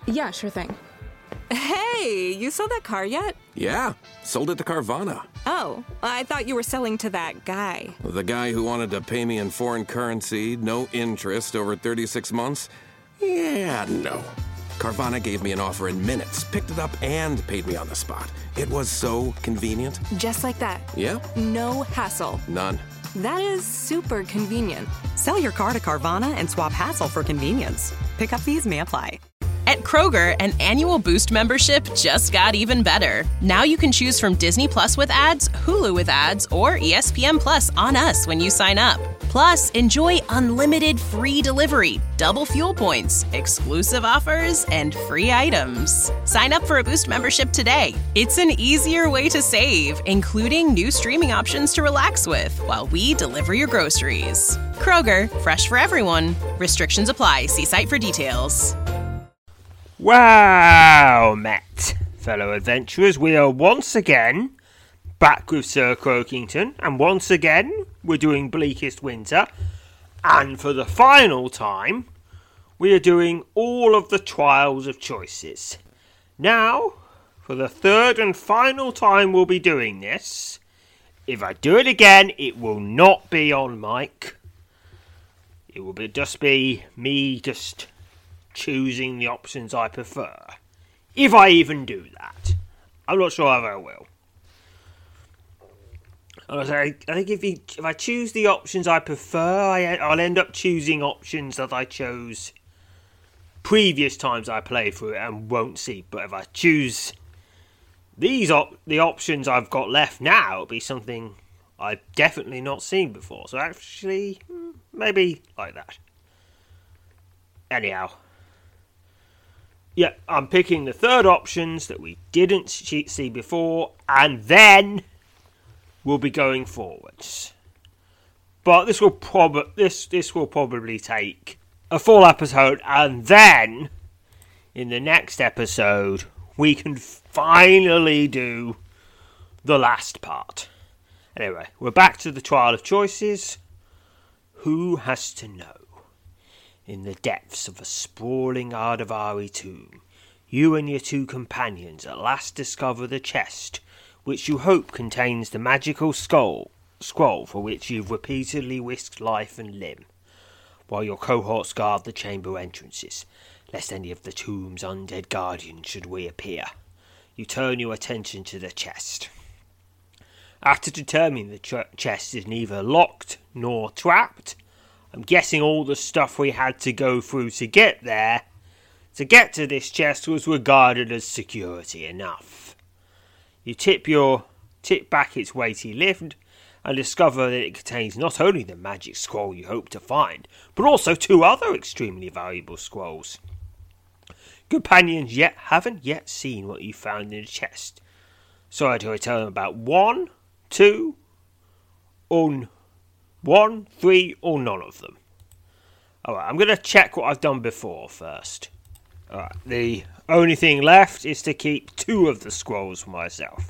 Yeah, sure thing. Hey, you sold that car yet? Yeah, sold it to Carvana. Oh, I thought you were selling to that guy. The guy who wanted to pay me in foreign currency, no interest, over 36 months? Yeah, no. Carvana gave me an offer in minutes, picked it up, and paid me on the spot. It was so convenient. Just like that. Yep. No hassle. None. That is super convenient. Sell your car to Carvana and swap hassle for convenience. Pickup fees may apply. At Kroger, an annual Boost membership just got even better. Now you can choose from Disney Plus with ads, Hulu with ads, or ESPN Plus on us when you sign up. Plus, enjoy unlimited free delivery, double fuel points, exclusive offers, and free items. Sign up for a Boost membership today. It's an easier way to save, including new streaming options to relax with while we deliver your groceries. Kroger, fresh for everyone. Restrictions apply. See site for details. Wow, Met, fellow adventurers, we are once again back with Sir Croakington, and once again we're doing Bleakest Winter, and for the final time we are doing all of the Trials of Choices. Now, for the third and final time we'll be doing this. If I do it again, it will not be on mic. It will just be me choosing the options I prefer. If I even do that. I'm not sure if I will. I think if I choose the options I prefer, I'll end up choosing options that I chose previous times I played through it and won't see. But if I choose the options I've got left now, it'll be something I've definitely not seen before. So actually, maybe like that. Anyhow. Yeah, I'm picking the third options that we didn't see before, and then we'll be going forwards. But this will probably take a full episode, and then in the next episode we can finally do the last part. Anyway, we're back to the Trial of Choices. Who has to know? In the depths of a sprawling Ardavari tomb, you and your two companions at last discover the chest, which you hope contains the magical scroll for which you've repeatedly risked life and limb, while your cohorts guard the chamber entrances, lest any of the tomb's undead guardians should reappear. You turn your attention to the chest. After determining the chest is neither locked nor trapped, I'm guessing all the stuff we had to go through to get there, to get to this chest, was regarded as security enough. You tip back its weighty lid and discover that it contains not only the magic scroll you hope to find, but also two other extremely valuable scrolls. Companions haven't yet seen what you found in the chest, so I tell them about 1, 2, or 1, 3, or none of them. Alright, I'm going to check what I've done before first. Alright, the only thing left is to keep 2 of the scrolls for myself.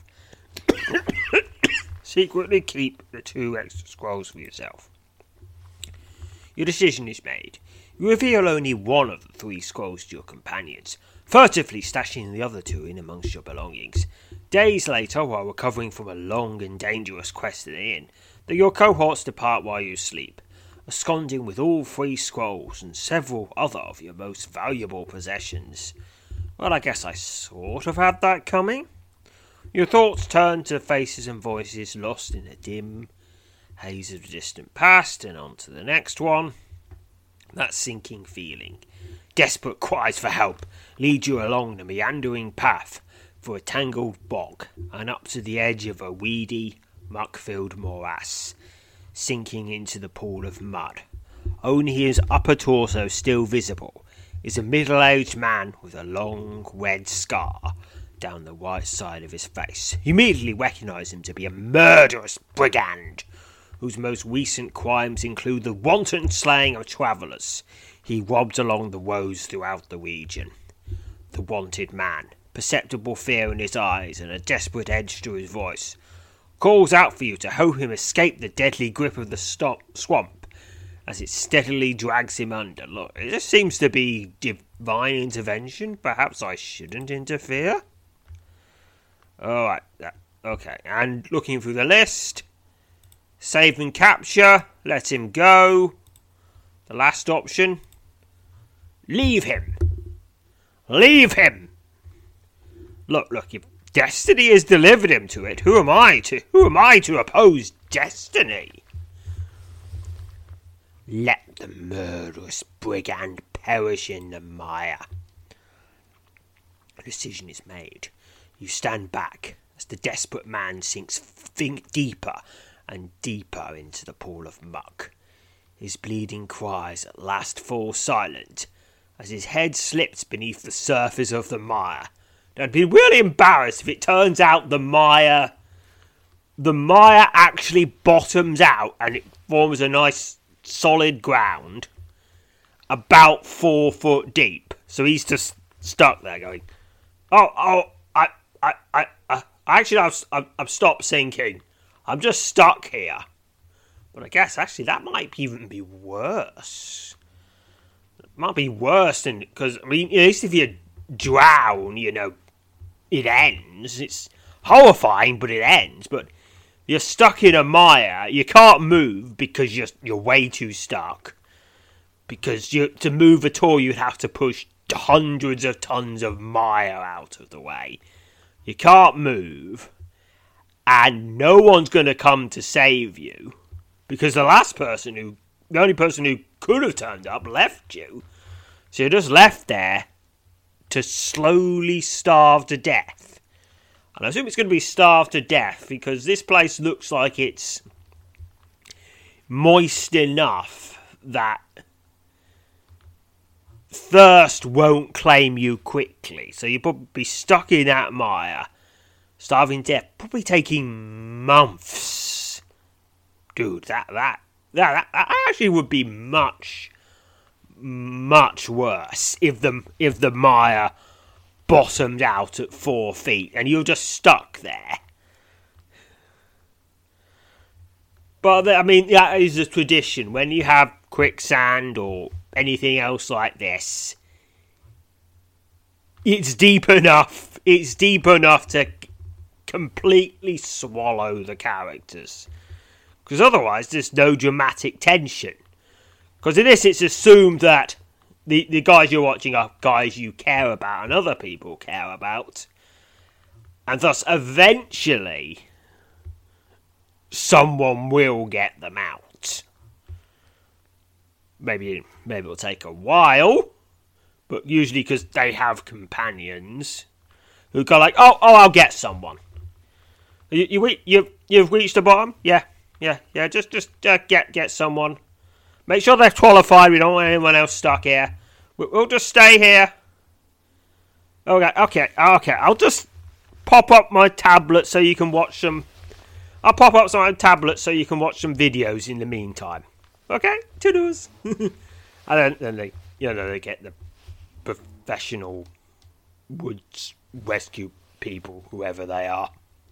Secretly keep the 2 extra scrolls for yourself. Your decision is made. You reveal only 1 of the 3 scrolls to your companions, furtively stashing the other 2 in amongst your belongings. Days later, while recovering from a long and dangerous quest at the inn, your cohorts depart while you sleep, absconding with all 3 scrolls and several other of your most valuable possessions. Well, I guess I sort of had that coming. Your thoughts turn to faces and voices lost in a dim haze of the distant past, and on to the next one. That sinking feeling, desperate cries for help, lead you along the meandering path through a tangled bog and up to the edge of a weedy, muck-filled morass, sinking into the pool of mud. Only his upper torso still visible is a middle-aged man with a long red scar down the right side of his face. You immediately recognise him to be a murderous brigand, whose most recent crimes include the wanton slaying of travellers he robbed along the roads throughout the region. The wanted man, perceptible fear in his eyes and a desperate edge to his voice, calls out for you to help him escape the deadly grip of the swamp as it steadily drags him under. Look, it just seems to be divine intervention. Perhaps I shouldn't interfere? Alright, okay. And looking through the list, save and capture, let him go. The last option, leave him. Leave him. Look, if destiny has delivered him to it, who am I to oppose destiny? Let the murderous brigand perish in the mire. A decision is made. You stand back as the desperate man sinks deeper and deeper into the pool of muck. His bleeding cries at last fall silent as his head slips beneath the surface of the mire. I'd be really embarrassed if it turns out the mire actually bottoms out and it forms a nice solid ground about 4 foot deep. So he's just stuck there going, I've stopped sinking. I'm just stuck here. But I guess actually that might even be worse. It might be worse than, because I mean, at least if you drown, you know, it ends. It's horrifying, but it ends. But you're stuck in a mire. You can't move because you're way too stuck. Because to move at all, you'd have to push hundreds of tons of mire out of the way. You can't move, and no one's going to come to save you because the only person who could have turned up left you. So you're just left there to slowly starve to death. And I assume it's going to be starved to death because this place looks like it's moist enough that thirst won't claim you quickly. So you'll probably be stuck in that mire, starving to death, probably taking months. Dude, that actually would be much worse if the mire bottomed out at 4 feet and you're just stuck there. But I mean, that is a tradition. When you have quicksand or anything else like this, it's deep enough to completely swallow the characters. Because otherwise there's no dramatic tension. Because in this it's assumed that the guys you're watching are guys you care about and other people care about. And thus eventually someone will get them out. Maybe it'll take a while, but usually because they have companions who go like, oh, I'll get someone. You've reached the bottom? Yeah. Just get someone. Make sure they're qualified. We don't want anyone else stuck here. We'll just stay here. Okay. I'll just pop up my tablet so you can watch some. I'll pop up some tablets so you can watch some videos in the meantime. Okay, to-dos. And then they get the professional woods rescue people, whoever they are.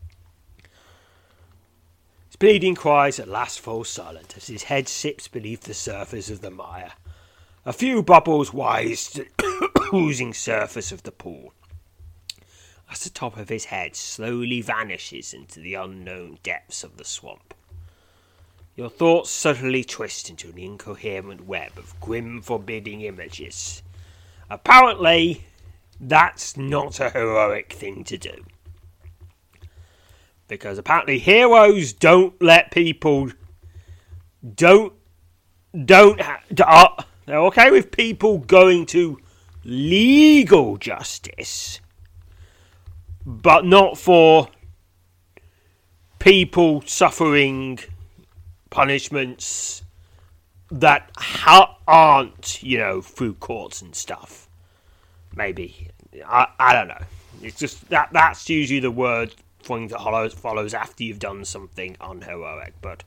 His bleeding cries at last fall silent as his head sips beneath the surface of the mire. A few bubbles rise to the oozing surface of the pool, as the top of his head slowly vanishes into the unknown depths of the swamp. Your thoughts suddenly twist into an incoherent web of grim, forbidding images. Apparently, that's not a heroic thing to do. Because apparently heroes don't let people... They're okay with people going to legal justice, but not for people suffering punishments that aren't, through courts and stuff. Maybe. I don't know. It's just that's usually the word thing that follows after you've done something unheroic. But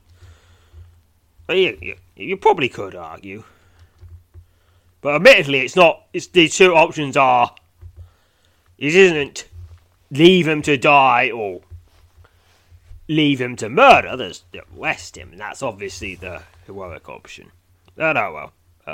you probably could argue. But admittedly, it's not. The two options are: it isn't leave him to die or leave him to murder. There's arrest him, and that's obviously the heroic option. Oh well.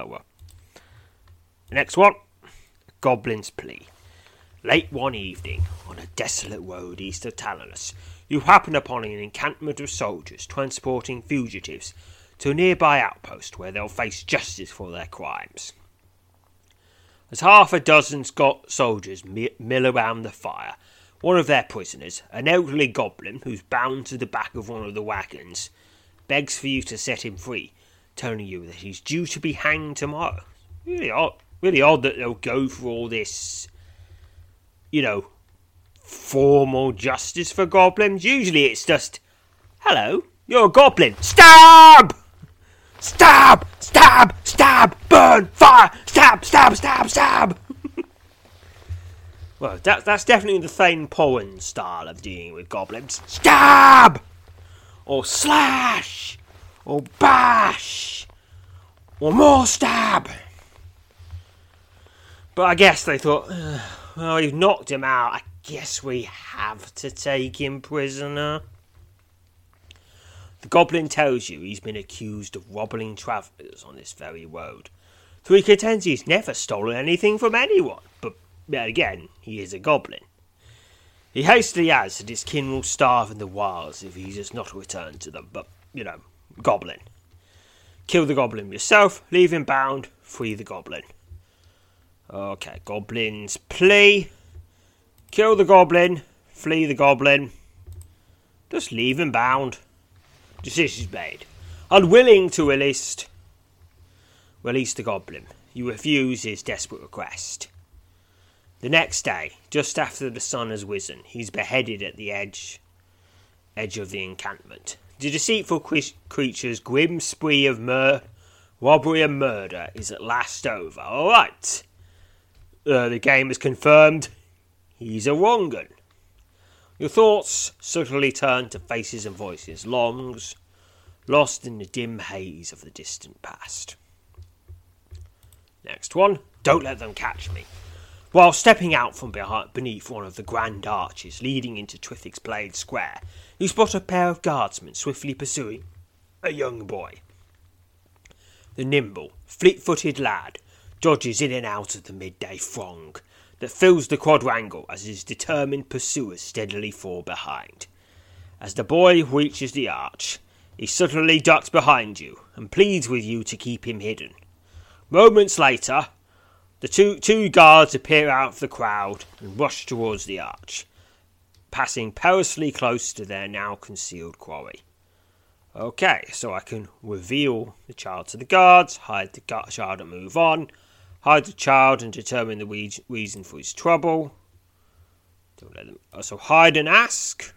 The next one, Goblin's Plea. Late one evening, on a desolate road east of Talonus, you happen upon an encampment of soldiers transporting fugitives to a nearby outpost where they'll face justice for their crimes. As half a dozen soldiers mill around the fire, one of their prisoners, an elderly goblin who's bound to the back of one of the wagons, begs for you to set him free, telling you that he's due to be hanged tomorrow. Really odd that they'll go for all this, formal justice for goblins. Usually it's just, hello, you're a goblin. Stab! Stab! Stab! Stab! Burn! Fire! Stab! Stab! Stab! Stab! Well, that's definitely the Thane Poen style of dealing with goblins. Stab! Or slash! Or bash! Or more stab! But I guess they thought, well, we've knocked him out. I guess we have to take him prisoner. The goblin tells you he's been accused of robbing travellers on this very road. So he contends he's never stolen anything from anyone. But again, he is a goblin. He hastily adds that his kin will starve in the wilds if he does not return to them. But, goblin. Kill the goblin yourself, leave him bound, free the goblin. Okay, Goblin's Plea. Kill the goblin, flee the goblin. Just leave him bound. Decision's made. Unwilling to release the goblin, you refuse his desperate request. The next day, just after the sun has risen, he's beheaded at the edge of the encampment. The deceitful creature's grim spree of robbery and murder is at last over. All right. The game is confirmed. He's a wrong-un. Your thoughts subtly turn to faces and voices, lost in the dim haze of the distant past. Next one. Don't let them catch me. While stepping out from beneath one of the grand arches leading into Trithix Blade Square, you spot a pair of guardsmen swiftly pursuing a young boy. The nimble, fleet-footed lad dodges in and out of the midday throng that fills the quadrangle as his determined pursuers steadily fall behind. As the boy reaches the arch, he suddenly ducks behind you and pleads with you to keep him hidden. Moments later, the two guards appear out of the crowd and rush towards the arch, passing perilously close to their now concealed quarry. Okay, so I can reveal the child to the guards, hide the child and move on, hide the child and determine the reason for his trouble. Don't let them. Also, hide and ask.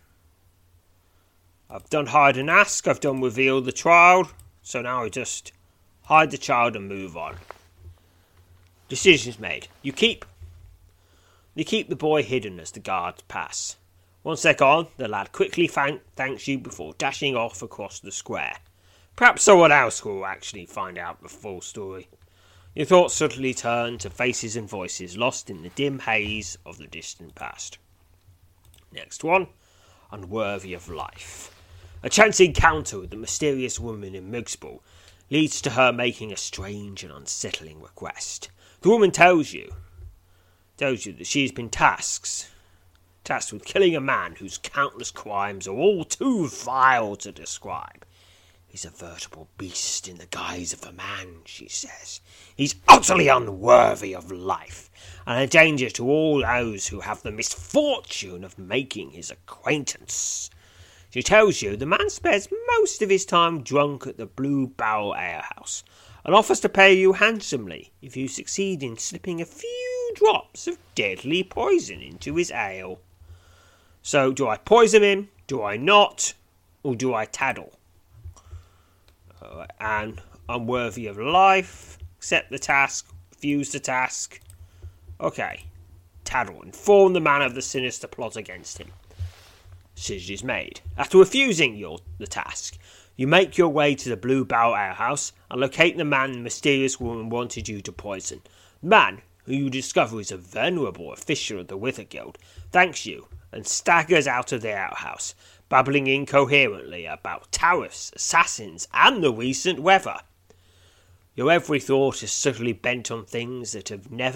I've done hide and ask. I've done reveal the child. So now I just hide the child and move on. Decisions made. You keep the boy hidden as the guards pass. Once they're gone, the lad quickly thanks you before dashing off across the square. Perhaps someone else will actually find out the full story. Your thoughts suddenly turn to faces and voices lost in the dim haze of the distant past. Next one. Unworthy of life. A chance encounter with the mysterious woman in Mugsball leads to her making a strange and unsettling request. The woman tells you that she has been tasked with killing a man whose countless crimes are all too vile to describe. He's a veritable beast in the guise of a man, she says. He's utterly unworthy of life, and a danger to all those who have the misfortune of making his acquaintance. She tells you the man spends most of his time drunk at the Blue Barrel Alehouse, and offers to pay you handsomely if you succeed in slipping a few drops of deadly poison into his ale. So, do I poison him, do I not, or do I taddle? And unworthy of life, accept the task, refuse the task. Okay, taddle, inform the man of the sinister plot against him. Decision is made. After refusing the task, you make your way to the Blue Barrel Alehouse and locate the man the mysterious woman wanted you to poison. The man, who you discover is a venerable official of the Wither Guild, thanks you and staggers out of the outhouse, babbling incoherently about tariffs, assassins, and the recent weather. Your every thought is subtly bent on things that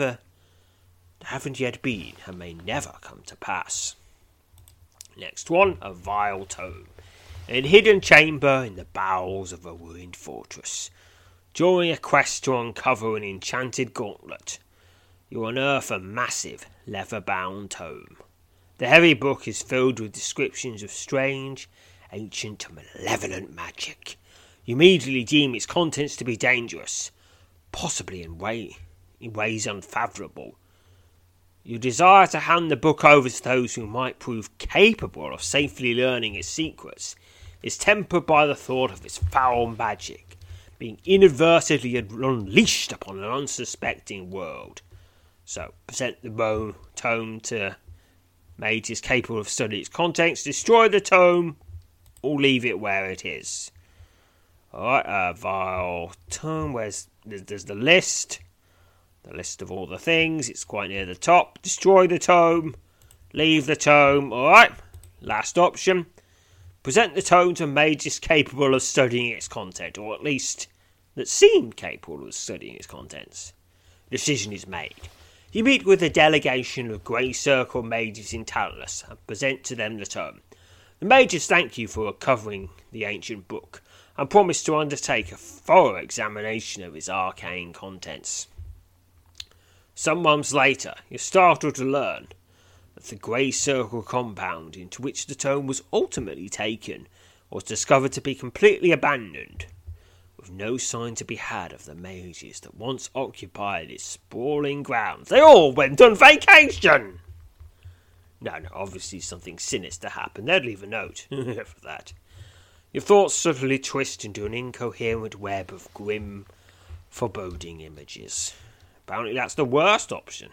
haven't yet been, and may never come to pass. Next one, a vile tome. In a hidden chamber in the bowels of a ruined fortress. During a quest to uncover an enchanted gauntlet, you unearth a massive, leather-bound tome. The heavy book is filled with descriptions of strange, ancient, and malevolent magic. You immediately deem its contents to be dangerous, possibly in ways unfathomable. You desire to hand the book over to those who might prove capable of safely learning its secrets, is tempered by the thought of its foul magic being inadvertently unleashed upon an unsuspecting world. So, present the tome to mages capable of studying its contents, destroy the tome, or leave it where it is. Alright, vile tome, there's the list. The list of all the things, it's quite near the top. Destroy the tome, leave the tome, alright. Last option. Present the tome to mages capable of studying its content, or at least that seem capable of studying its contents. Decision is made. You meet with a delegation of Grey Circle mages in Talos and present to them the tome. The mages thank you for recovering the ancient book and promise to undertake a thorough examination of its arcane contents. Some months later, you're startled to learn that the Grey Circle compound into which the tome was ultimately taken was discovered to be completely abandoned, with no sign to be had of the mages that once occupied its sprawling grounds. They all went on vacation! No, obviously something sinister happened. They'd leave a note for that. Your thoughts suddenly twist into an incoherent web of grim, foreboding images. Apparently that's the worst option.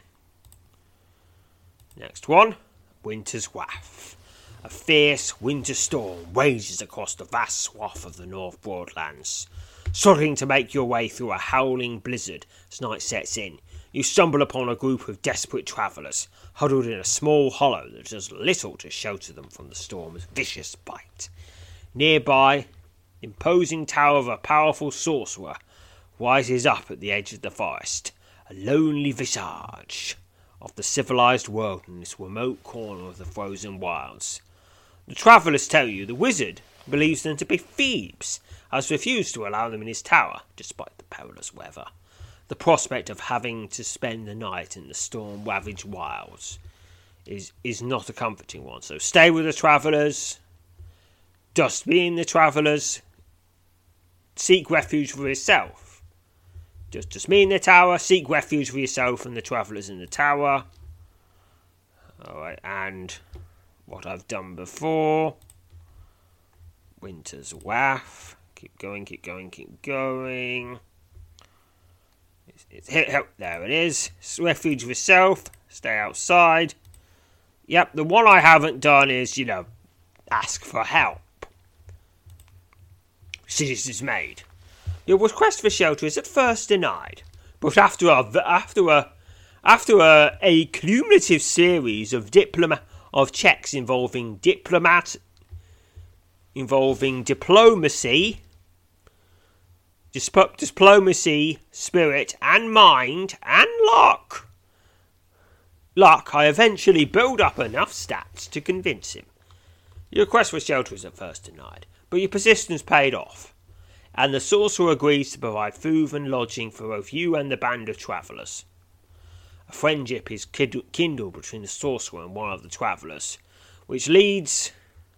Next one, Winter's Wrath. A fierce winter storm rages across the vast swath of the North Broadlands. Struggling to make your way through a howling blizzard as night sets in, you stumble upon a group of desperate travellers, huddled in a small hollow that does little to shelter them from the storm's vicious bite. Nearby, the imposing tower of a powerful sorcerer rises up at the edge of the forest, a lonely visage of the civilized world in this remote corner of the frozen wilds. The travellers tell you the wizard believes them to be thieves, has refused to allow them in his tower, despite the perilous weather. The prospect of having to spend the night in the storm-ravaged wilds is not a comforting one. So stay with the travellers, just being the travellers, seek refuge for yourself. Just me in the tower, seek refuge for yourself and the travellers in the tower. Alright, and what I've done before. Winter's Wrath. Keep going. There it is. Refuge for yourself. Stay outside. Yep, the one I haven't done is, ask for help. Decision is made. Your request for shelter is at first denied, but after a cumulative series of checks involving diplomacy, spirit, and mind, and luck, I eventually build up enough stats to convince him. Your request for shelter is at first denied, but your persistence paid off, and the sorcerer agrees to provide food and lodging for both you and the band of travellers. A friendship is kindled between the sorcerer and one of the travellers, which leads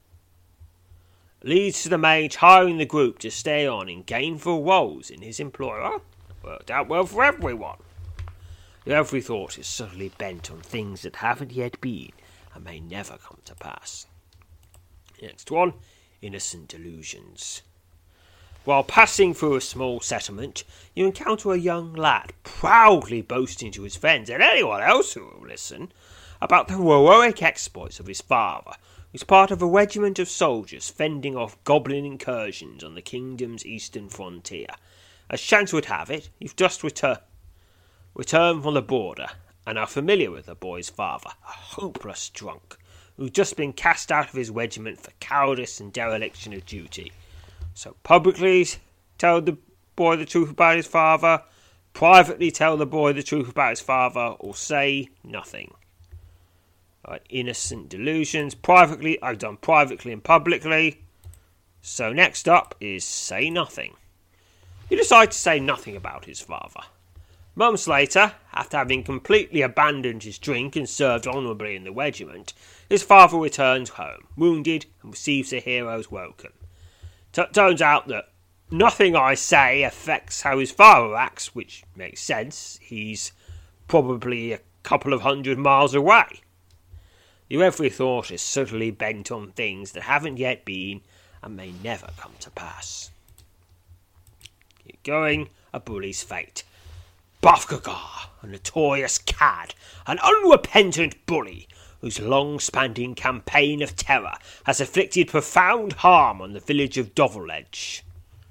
to the mage hiring the group to stay on in gainful roles in his employ. Worked out well for everyone. Your every thought is subtly bent on things that haven't yet been and may never come to pass. Next one, Innocent Delusions. While passing through a small settlement, you encounter a young lad proudly boasting to his friends and anyone else who will listen about the heroic exploits of his father, who's part of a regiment of soldiers fending off goblin incursions on the kingdom's eastern frontier. As chance would have it, you've just returned from the border and are familiar with the boy's father, a hopeless drunk, who's just been cast out of his regiment for cowardice and dereliction of duty. So publicly tell the boy the truth about his father, privately tell the boy the truth about his father, or say nothing. Right, innocent delusions. Privately, I've done privately and publicly. So next up is say nothing. You decide to say nothing about his father. Months later, after having completely abandoned his drink and served honourably in the regiment, his father returns home, wounded, and receives a hero's welcome. Turns out that nothing I say affects how his father acts, which makes sense. He's probably a couple of 100 miles away. Your every thought is subtly bent on things that haven't yet been and may never come to pass. Keep going, a bully's fate. Buffgagar, a notorious cad, an unrepentant bully, whose long-spanning campaign of terror has inflicted profound harm on the village of Doveledge.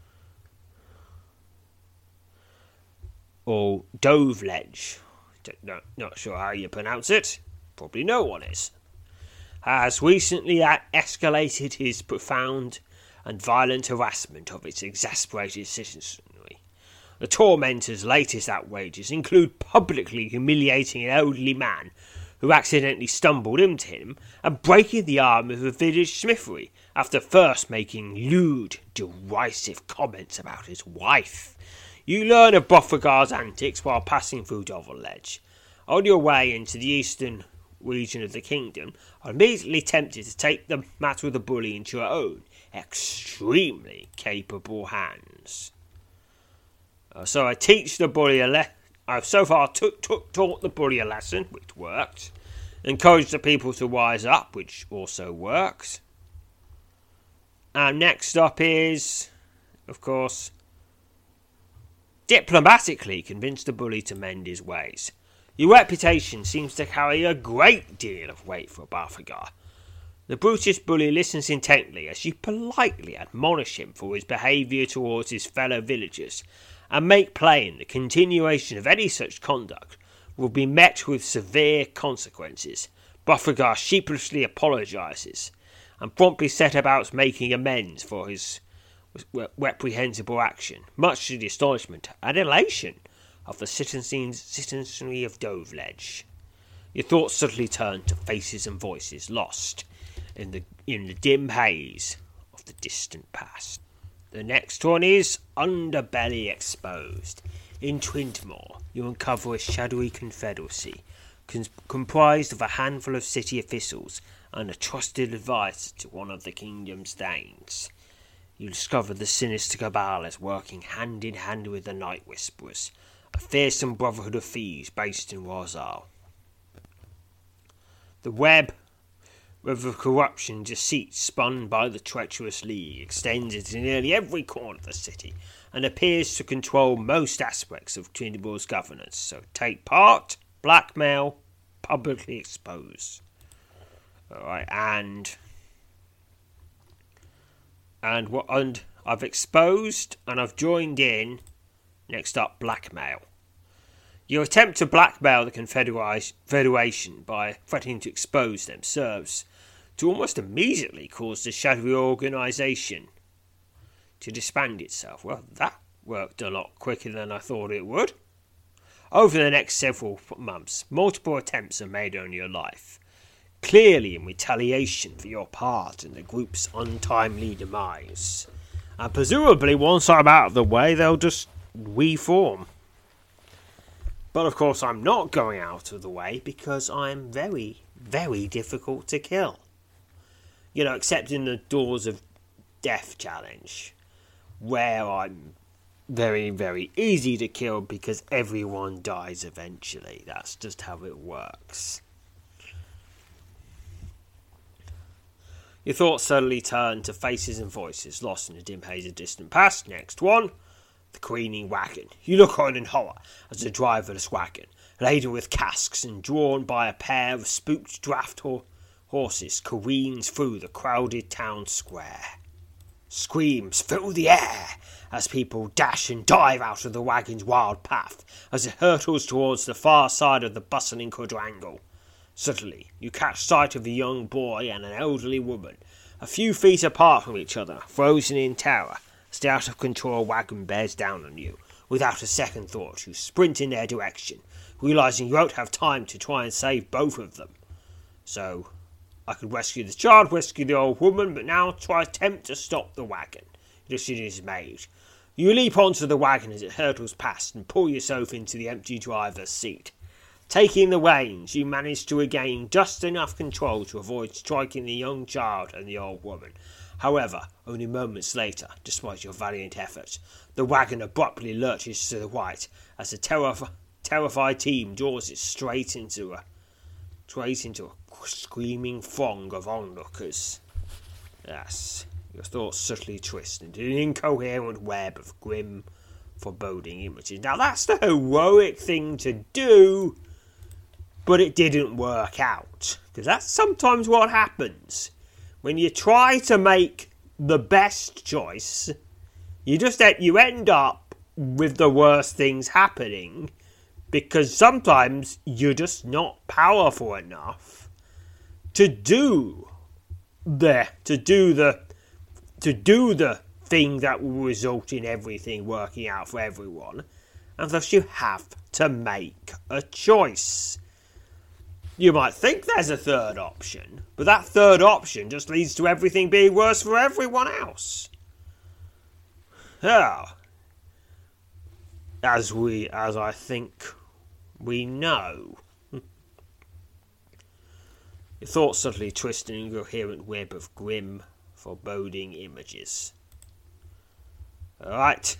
Or Doveledge, not sure how you pronounce it, probably no one is, has recently escalated his profound and violent harassment of its exasperated citizenry. The tormentor's latest outrages include publicly humiliating an elderly man who accidentally stumbled into him and breaking the arm of a village smithery after first making lewd, derisive comments about his wife. You learn of Buffgagar's antics while passing through Doveledge. On your way into the eastern region of the kingdom, are immediately tempted to take the matter of the bully into your own extremely capable hands. So I teach the bully I've so far taught the bully a lesson, which worked. Encouraged the people to rise up, which also works. And next up is, of course, diplomatically convince the bully to mend his ways. Your reputation seems to carry a great deal of weight for Buffgagar. The brutish bully listens intently as you politely admonish him for his behaviour towards his fellow villagers, and make plain the continuation of any such conduct will be met with severe consequences. Buffgagar sheepishly apologises, and promptly set about making amends for his reprehensible action, much to the astonishment and elation of the citizenry of Doveledge. Your thoughts suddenly turn to faces and voices lost in the dim haze of the distant past. The next one is Underbelly Exposed. In Twintmore, you uncover a shadowy confederacy comprised of a handful of city officials and a trusted advisor to one of the kingdom's thanes. You discover the sinister cabal is working hand in hand with the Night Whisperers, a fearsome brotherhood of thieves based in Rosal. The web of corruption and deceit spun by the treacherous league extends into nearly every corner of the city and appears to control most aspects of Twintmore's governance. So take part, blackmail, publicly expose. Alright, and I've exposed and I've joined in. Next up, blackmail. Your attempt to blackmail the Confederation by threatening to expose them serves to almost immediately cause the shadowy organisation to disband itself. Well, that worked a lot quicker than I thought it would. Over the next several months, multiple attempts are made on your life, clearly in retaliation for your part in the group's untimely demise. And presumably, once I'm out of the way, they'll just reform. But of course, I'm not going out of the way because I'm very, very difficult to kill. You know, except in the Doors of Death challenge, where I'm very, very easy to kill because everyone dies eventually. That's just how it works. Your thoughts suddenly turn to faces and voices lost in the dim haze of distant past. Next one, the careening wagon. You look on in horror as the driverless wagon, laden with casks and drawn by a pair of spooked draft horses, careens through the crowded town square. Screams fill the air as people dash and dive out of the wagon's wild path as it hurtles towards the far side of the bustling quadrangle. Suddenly, you catch sight of a young boy and an elderly woman, a few feet apart from each other, frozen in terror, as the out-of-control wagon bears down on you. Without a second thought, you sprint in their direction, realizing you won't have time to try and save both of them. So, I could rescue the child, rescue the old woman, but now try attempt to stop the wagon. Your decision is made. You leap onto the wagon as it hurtles past and pull yourself into the empty driver's seat. Taking the reins, you manage to regain just enough control to avoid striking the young child and the old woman. However, only moments later, despite your valiant efforts, the wagon abruptly lurches to the right as the terrified team draws it straight into a screaming throng of onlookers. Yes, your thoughts subtly twist into an incoherent web of grim, foreboding images. Now that's the heroic thing to do, but it didn't work out. Because that's sometimes what happens. When you try to make the best choice, you end up with the worst things happening, because sometimes you're just not powerful enough to do the thing that will result in everything working out for everyone, and thus you have to make a choice. You might think there's a third option, but that third option just leads to everything being worse for everyone else. Oh, as I think we know. Your thoughts suddenly twist in an incoherent web of grim, foreboding images. Alright.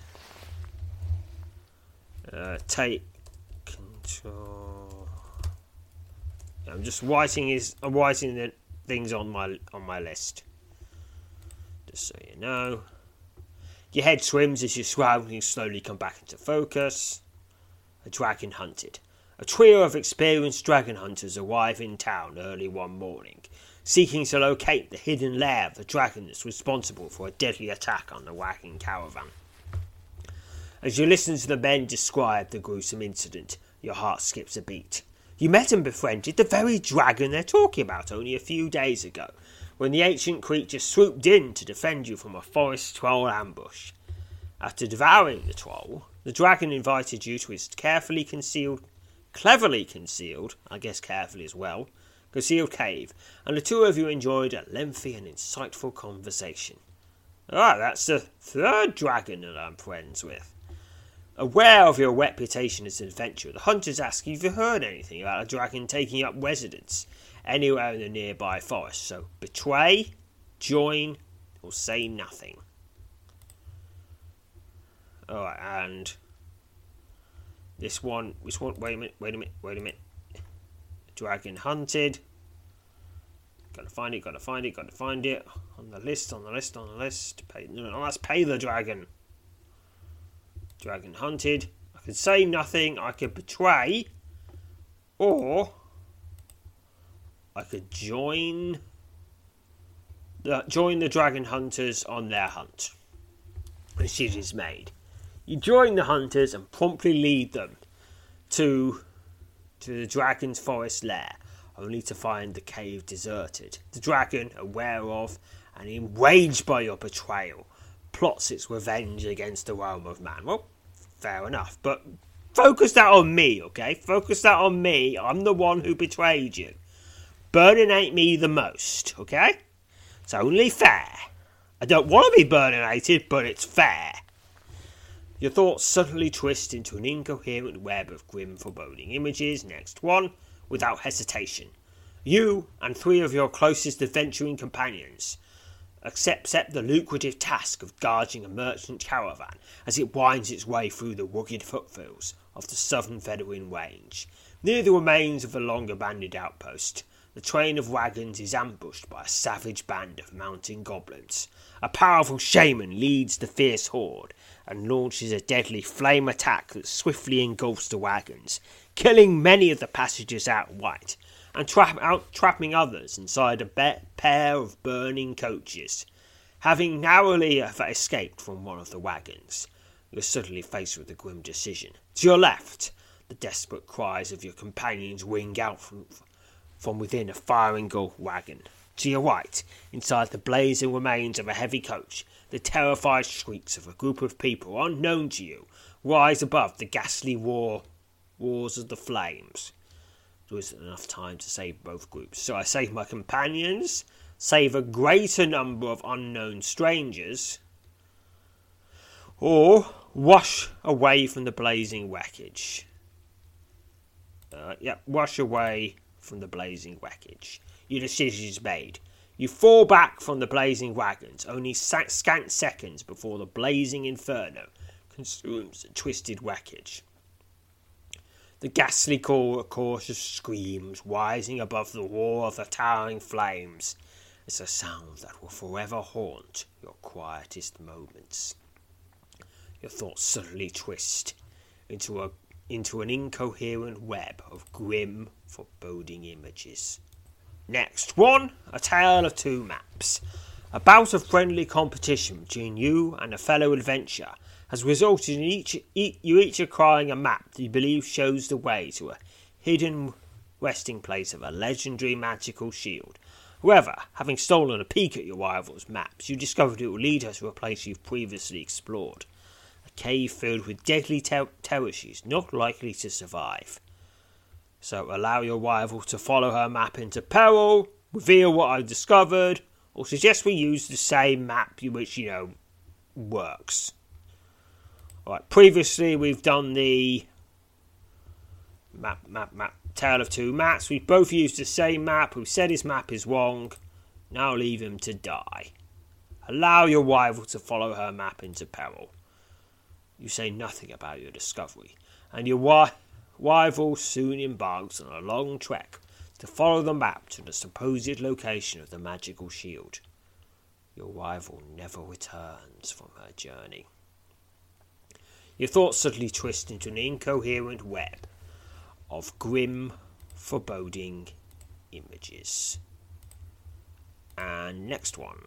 Take control. I'm just writing the things on my list. Just so you know. Your head swims as your surroundings slowly come back into focus. A dragon hunted. A trio of experienced dragon hunters arrive in town early one morning, seeking to locate the hidden lair of the dragon that's responsible for a deadly attack on the wagon caravan. As you listen to the men describe the gruesome incident, your heart skips a beat. You met and befriended the very dragon they're talking about only a few days ago, when the ancient creature swooped in to defend you from a forest troll ambush. After devouring the troll, the dragon invited you to his cleverly concealed, I guess carefully as well, concealed cave, and the two of you enjoyed a lengthy and insightful conversation. That's the third dragon that I'm friends with. Aware of your reputation as an adventurer, the hunters ask if you've heard anything about a dragon taking up residence anywhere in the nearby forest. So, betray, join, or say nothing. Alright, and this one, wait a minute. Dragon hunted. Gotta find it. On the list. No, let's pay the dragon. Dragon hunted. I could say nothing, I could betray, or I could join the dragon hunters on their hunt. The decision is made. You join the hunters and promptly lead them to the dragon's forest lair, only to find the cave deserted. The dragon, aware of and enraged by your betrayal, plots its revenge against the realm of man. Well, fair enough, but focus that on me, okay? Focus that on me. I'm the one who betrayed you. Burninated me the most, okay? It's only fair. I don't want to be burninated, but it's fair. Your thoughts suddenly twist into an incoherent web of grim, foreboding images. Next one, without hesitation. You and three of your closest adventuring companions accept the lucrative task of guarding a merchant caravan as it winds its way through the rugged foothills of the southern Fedouin range. Near the remains of a long-abandoned outpost, the train of wagons is ambushed by a savage band of mountain goblins. A powerful shaman leads the fierce horde and launches a deadly flame attack that swiftly engulfs the wagons, killing many of the passengers outright, and trapping others inside a pair of burning coaches. Having narrowly escaped from one of the wagons, you're suddenly faced with a grim decision. To your left, the desperate cries of your companions ring out from within a fire-engulfed wagon. To your right, inside the blazing remains of a heavy coach, the terrified shrieks of a group of people unknown to you rise above the ghastly wars of the flames. There isn't enough time to save both groups, so I save my companions, save a greater number of unknown strangers, or wash away from the blazing wreckage. Wash away from the blazing wreckage. Your decision is made. You fall back from the blazing wagons, only scant seconds before the blazing inferno consumes the twisted wreckage. The ghastly chorus of screams rising above the roar of the towering flames is a sound that will forever haunt your quietest moments. Your thoughts suddenly twist into an incoherent web of grim, foreboding images. Next one, A Tale of Two Maps. A bout of friendly competition between you and a fellow adventurer has resulted in you each acquiring a map that you believe shows the way to a hidden resting place of a legendary magical shield. However, having stolen a peek at your rival's maps, you discovered it will lead her to a place you've previously explored. A cave filled with deadly terror she's not likely to survive. So allow your rival to follow her map into peril, reveal what I've discovered, or suggest we use the same map which, works. Alright, previously we've done the map, Tale of Two Maps. We've both used the same map. We've said his map is wrong. Now leave him to die. Allow your rival to follow her map into peril. You say nothing about your discovery, and your rival soon embarks on a long trek to follow the map to the supposed location of the magical shield. Your rival never returns from her journey. Your thoughts suddenly twist into an incoherent web of grim, foreboding images. And next one.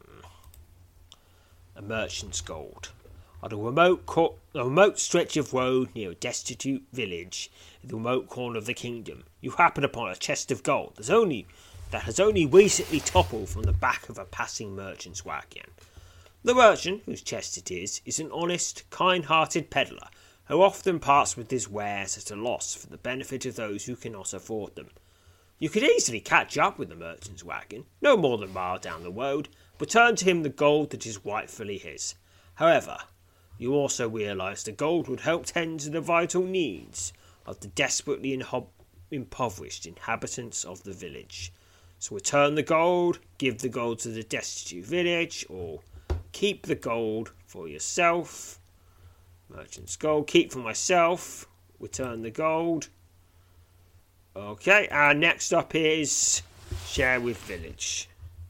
A Merchant's Gold. On a remote stretch of road near a destitute village in the remote corner of the kingdom, you happen upon a chest of gold that has only recently toppled from the back of a passing merchant's wagon. The merchant, whose chest it is an honest, kind-hearted peddler who often parts with his wares at a loss for the benefit of those who cannot afford them. You could easily catch up with the merchant's wagon, no more than a mile down the road, return to him the gold that is rightfully his. However, you also realise the gold would help tend to the vital needs of the desperately impoverished inhabitants of the village. So return the gold, give the gold to the destitute village, or keep the gold for yourself. Merchant's Gold, keep for myself, return the gold. Okay, and next up is share with village.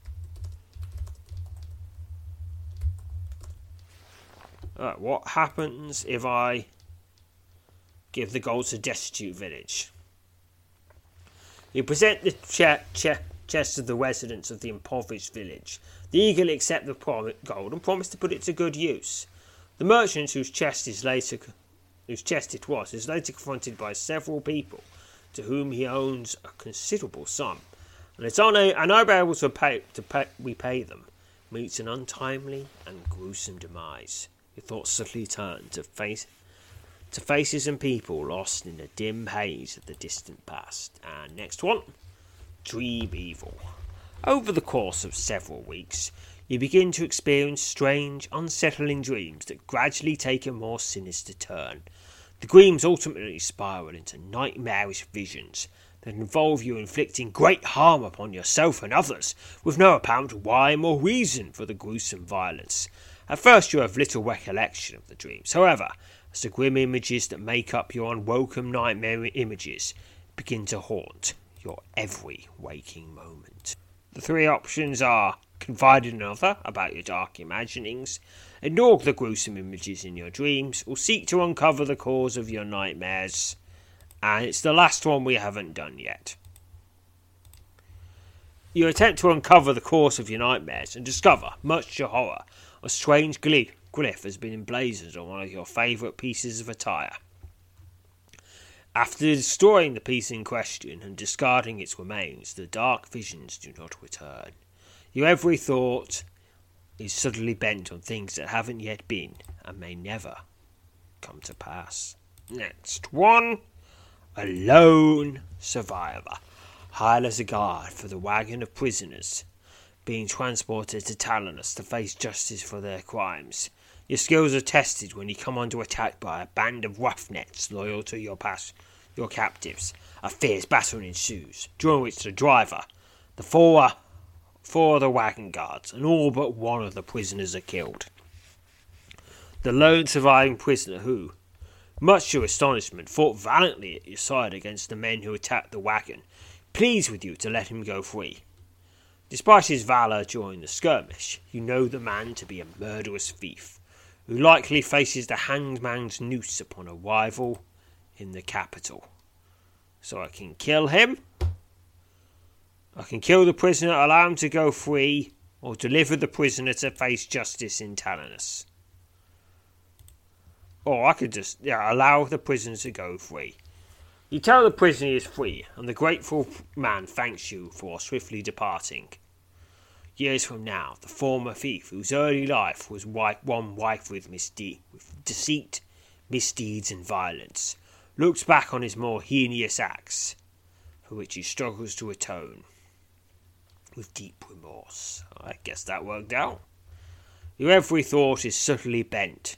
What happens if I give the gold to destitute village? You present the chest of the residents of the impoverished village. They eagerly accept the gold and promise to put it to good use. The merchant whose chest it was is later confronted by several people to whom he owns a considerable sum, and is unable to repay them, meets an untimely and gruesome demise. Your thoughts suddenly turn to faces and people lost in the dim haze of the distant past. And next one, Dream Evil. Over the course of several weeks, you begin to experience strange, unsettling dreams that gradually take a more sinister turn. The dreams ultimately spiral into nightmarish visions that involve you inflicting great harm upon yourself and others, with no apparent rhyme or reason for the gruesome violence. At first you have little recollection of the dreams. However, as the grim images that make up your unwelcome nightmare images begin to haunt your every waking moment. The three options are: confide in another about your dark imaginings, ignore the gruesome images in your dreams, or seek to uncover the cause of your nightmares. And it's the last one we haven't done yet. You attempt to uncover the cause of your nightmares and discover, much to your horror, a strange glyph has been emblazoned on one of your favourite pieces of attire. After destroying the piece in question and discarding its remains, the dark visions do not return. Your every thought is subtly bent on things that haven't yet been and may never come to pass. Next one. A lone survivor. Hired as a guard for the wagon of prisoners being transported to Talonus to face justice for their crimes. Your skills are tested when you come under attack by a band of roughnecks loyal to your captives. A fierce battle ensues, during which the driver, the four of the wagon guards, and all but one of the prisoners are killed. The lone surviving prisoner who, much to your astonishment, fought valiantly at your side against the men who attacked the wagon, pleads with you to let him go free. Despite his valour during the skirmish, you know the man to be a murderous thief, who likely faces the hangman's noose upon arrival in the capital. So I can kill him, I can kill the prisoner, allow him to go free, or deliver the prisoner to face justice in Talonus. Or I could just allow the prisoner to go free. You tell the prisoner he is free, and the grateful man thanks you for swiftly departing. Years from now, the former thief, whose early life was one rife with deceit, misdeeds, and violence, looks back on his more heinous acts, for which he struggles to atone, with deep remorse. I guess that worked out. Your every thought is subtly bent.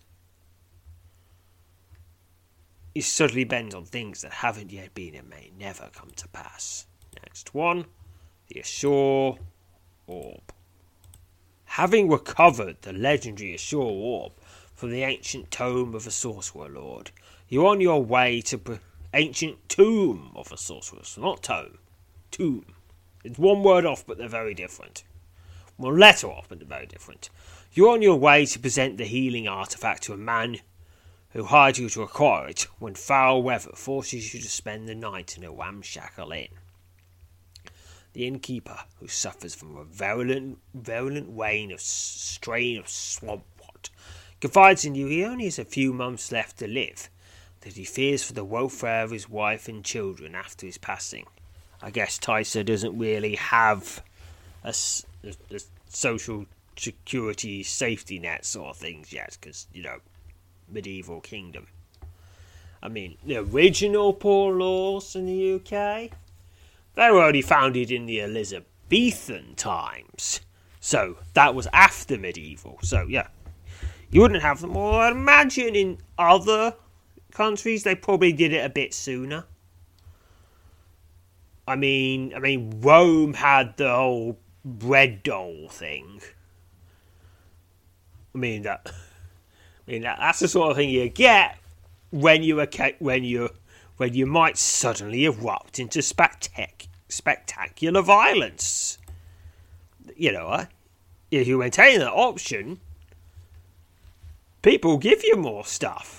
Is subtly bent on things that haven't yet been and may never come to pass. Next one. The Azure Orb. Having recovered the legendary Azure Orb from the ancient tomb of a sorcerer lord, you're on your way to ancient tomb of a sorceress, not tome. Tomb. It's one word off, but they're very different. One letter off, but they're very different. You're on your way to present the healing artifact to a man who hired you to acquire it when foul weather forces you to spend the night in a ramshackle inn. The innkeeper, who suffers from a virulent strain of swamp rot, confides in you he only has a few months left to live, that he fears for the welfare of his wife and children after his passing. I guess Tysa doesn't really have a social security safety net sort of things yet, because, medieval kingdom. I mean, the original poor laws in the UK, they were only founded in the Elizabethan times. So, that was after medieval. So, yeah, you wouldn't have them. Or I'd imagine in other countries, they probably did it a bit sooner. I mean, Rome had the whole bread dole thing. That's the sort of thing you get when you might suddenly erupt into spectacular violence. If you maintain that option, people give you more stuff.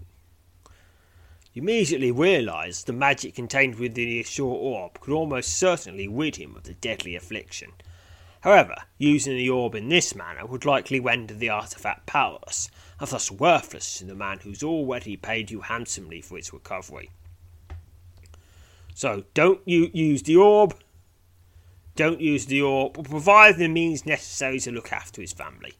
You immediately realise the magic contained within the Azure Orb could almost certainly rid him of the deadly affliction. However, using the orb in this manner would likely render the artifact powerless, and thus worthless to the man who's already paid you handsomely for its recovery. So, don't use the orb. Don't use the orb, but provide the means necessary to look after his family.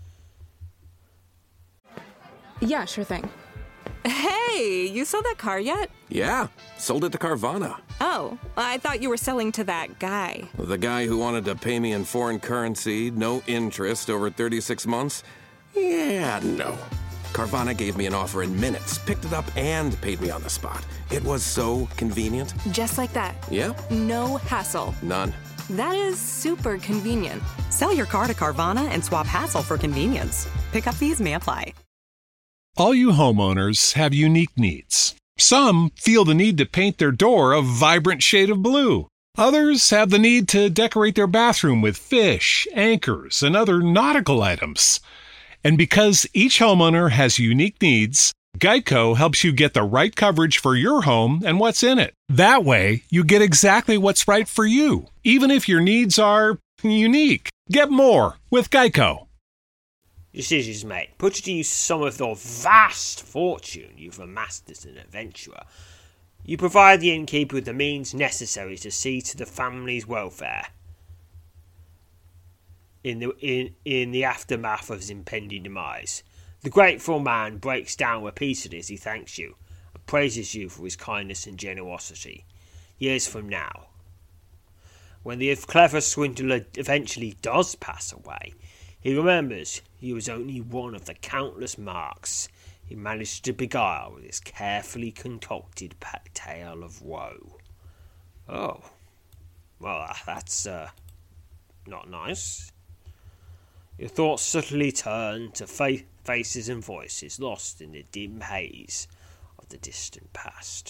Yeah, sure thing. Hey, you sold that car yet? Yeah, sold it to Carvana. Oh, I thought you were selling to that guy. The guy who wanted to pay me in foreign currency, no interest, over 36 months? Yeah, no. Carvana gave me an offer in minutes, picked it up, and paid me on the spot. It was so convenient. Just like that. Yeah? No hassle. None. That is super convenient. Sell your car to Carvana and swap hassle for convenience. Pickup fees may apply. All you homeowners have unique needs. Some feel the need to paint their door a vibrant shade of blue. Others have the need to decorate their bathroom with fish, anchors, and other nautical items. And because each homeowner has unique needs, Geico helps you get the right coverage for your home and what's in it. That way, you get exactly what's right for you, even if your needs are unique. Get more with Geico. Decisions made. Put to use some of your vast fortune you've amassed as an adventurer. You provide the innkeeper with the means necessary to see to the family's welfare. in the aftermath of his impending demise. The grateful man breaks down repeatedly as he thanks you and praises you for his kindness and generosity. Years from now, when the clever swindler eventually does pass away, he remembers he was only one of the countless marks he managed to beguile with his carefully concocted tale of woe. Oh, well, that's not nice. Your thoughts subtly turn to faces and voices lost in the dim haze of the distant past.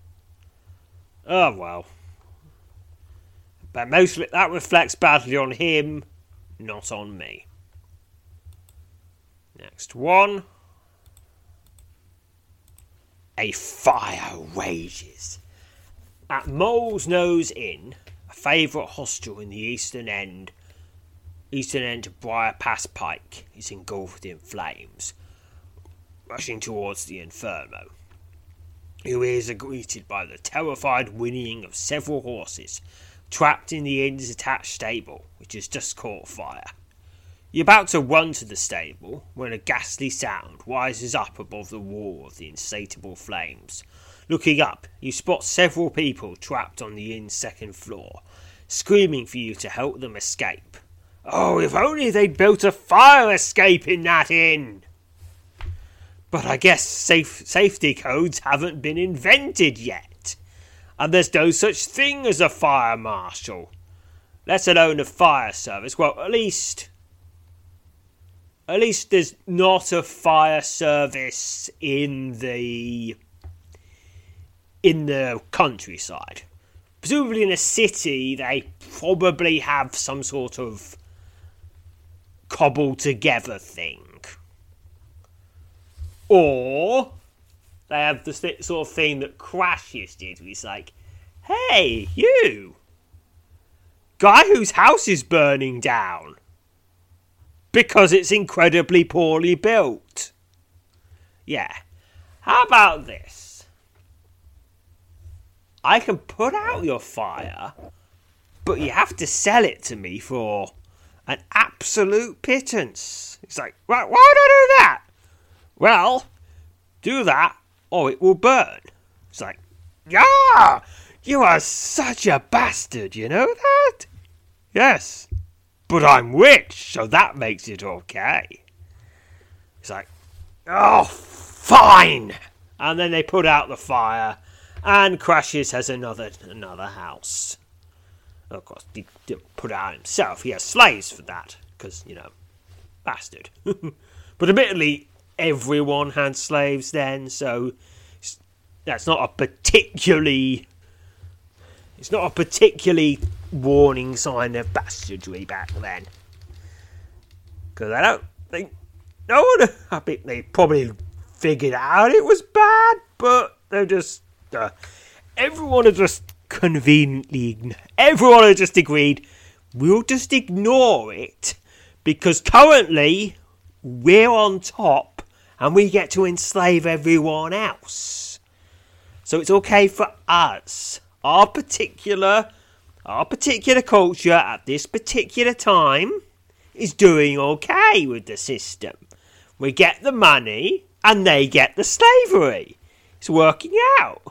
Oh well. But mostly that reflects badly on him, not on me. Next one. A fire rages. At Mole's Nose Inn, a favourite hostel in the eastern end of Briar Pass Pike, is engulfed in flames. Rushing towards the inferno, your ears are greeted by the terrified whinnying of several horses trapped in the inn's attached stable, which has just caught fire. You're about to run to the stable when a ghastly sound rises up above the roar of the insatiable flames. Looking up, you spot several people trapped on the inn's second floor, screaming for you to help them escape. Oh, if only they'd built a fire escape in that inn! But I guess safety codes haven't been invented yet, and there's no such thing as a fire marshal, let alone a fire service. Well, at least there's not a fire service in the countryside. Presumably in a city, they probably have some sort of cobbled together thing. Or they have the sort of thing that Crashes did, where he's like, hey, you! Guy whose house is burning down. Because it's incredibly poorly built. Yeah. How about this? I can put out your fire, but you have to sell it to me for an absolute pittance. It's like, why would I do that? Well, do that or it will burn. It's like, yeah, you are such a bastard, you know that? Yes, but I'm rich, so that makes it okay. It's like, oh, fine. And then they put out the fire, and Crashes has another house. Of course, he didn't put it out himself. He has slaves for that, because, bastard. But admittedly, everyone had slaves then, so that's not a particularly warning sign of bastardry back then. Because I don't think I think they probably figured out it was bad, but they're just everyone had just agreed we'll just ignore it because currently we're on top and we get to enslave everyone else. So it's okay for us. Our particular culture at this particular time is doing okay with the system. We get the money and they get the slavery. It's working out.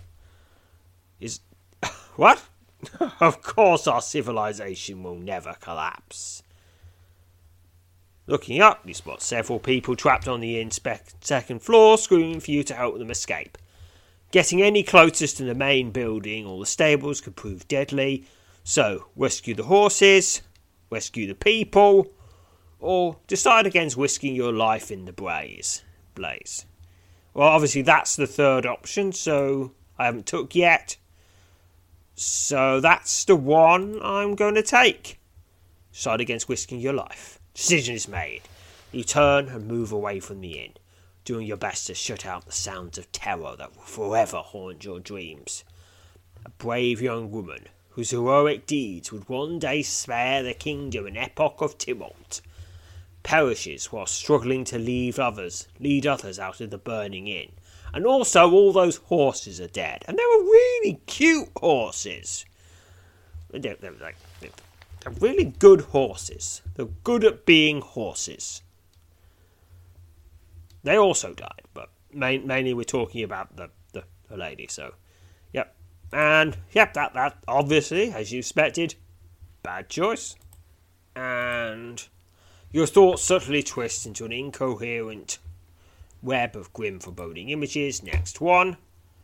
What? Of course our civilization will never collapse. Looking up, you spot several people trapped on the inn's second floor, screaming for you to help them escape. Getting any closest to the main building or the stables could prove deadly, so rescue the horses, rescue the people, or decide against risking your life in the blaze. Well, obviously that's the third option, so I haven't took yet. So that's the one I'm going to take. Decide against risking your life. Decision is made. You turn and move away from the inn, doing your best to shut out the sounds of terror that will forever haunt your dreams. A brave young woman whose heroic deeds would one day spare the kingdom an epoch of tumult perishes while struggling to lead others out of the burning inn. And also all those horses are dead. And they were really cute horses. They They're really good horses. They're good at being horses. They also died, but mainly we're talking about the lady, so, yep. And, yep, that obviously, as you expected, bad choice. And your thoughts subtly twist into an incoherent web of grim, foreboding images. Next one.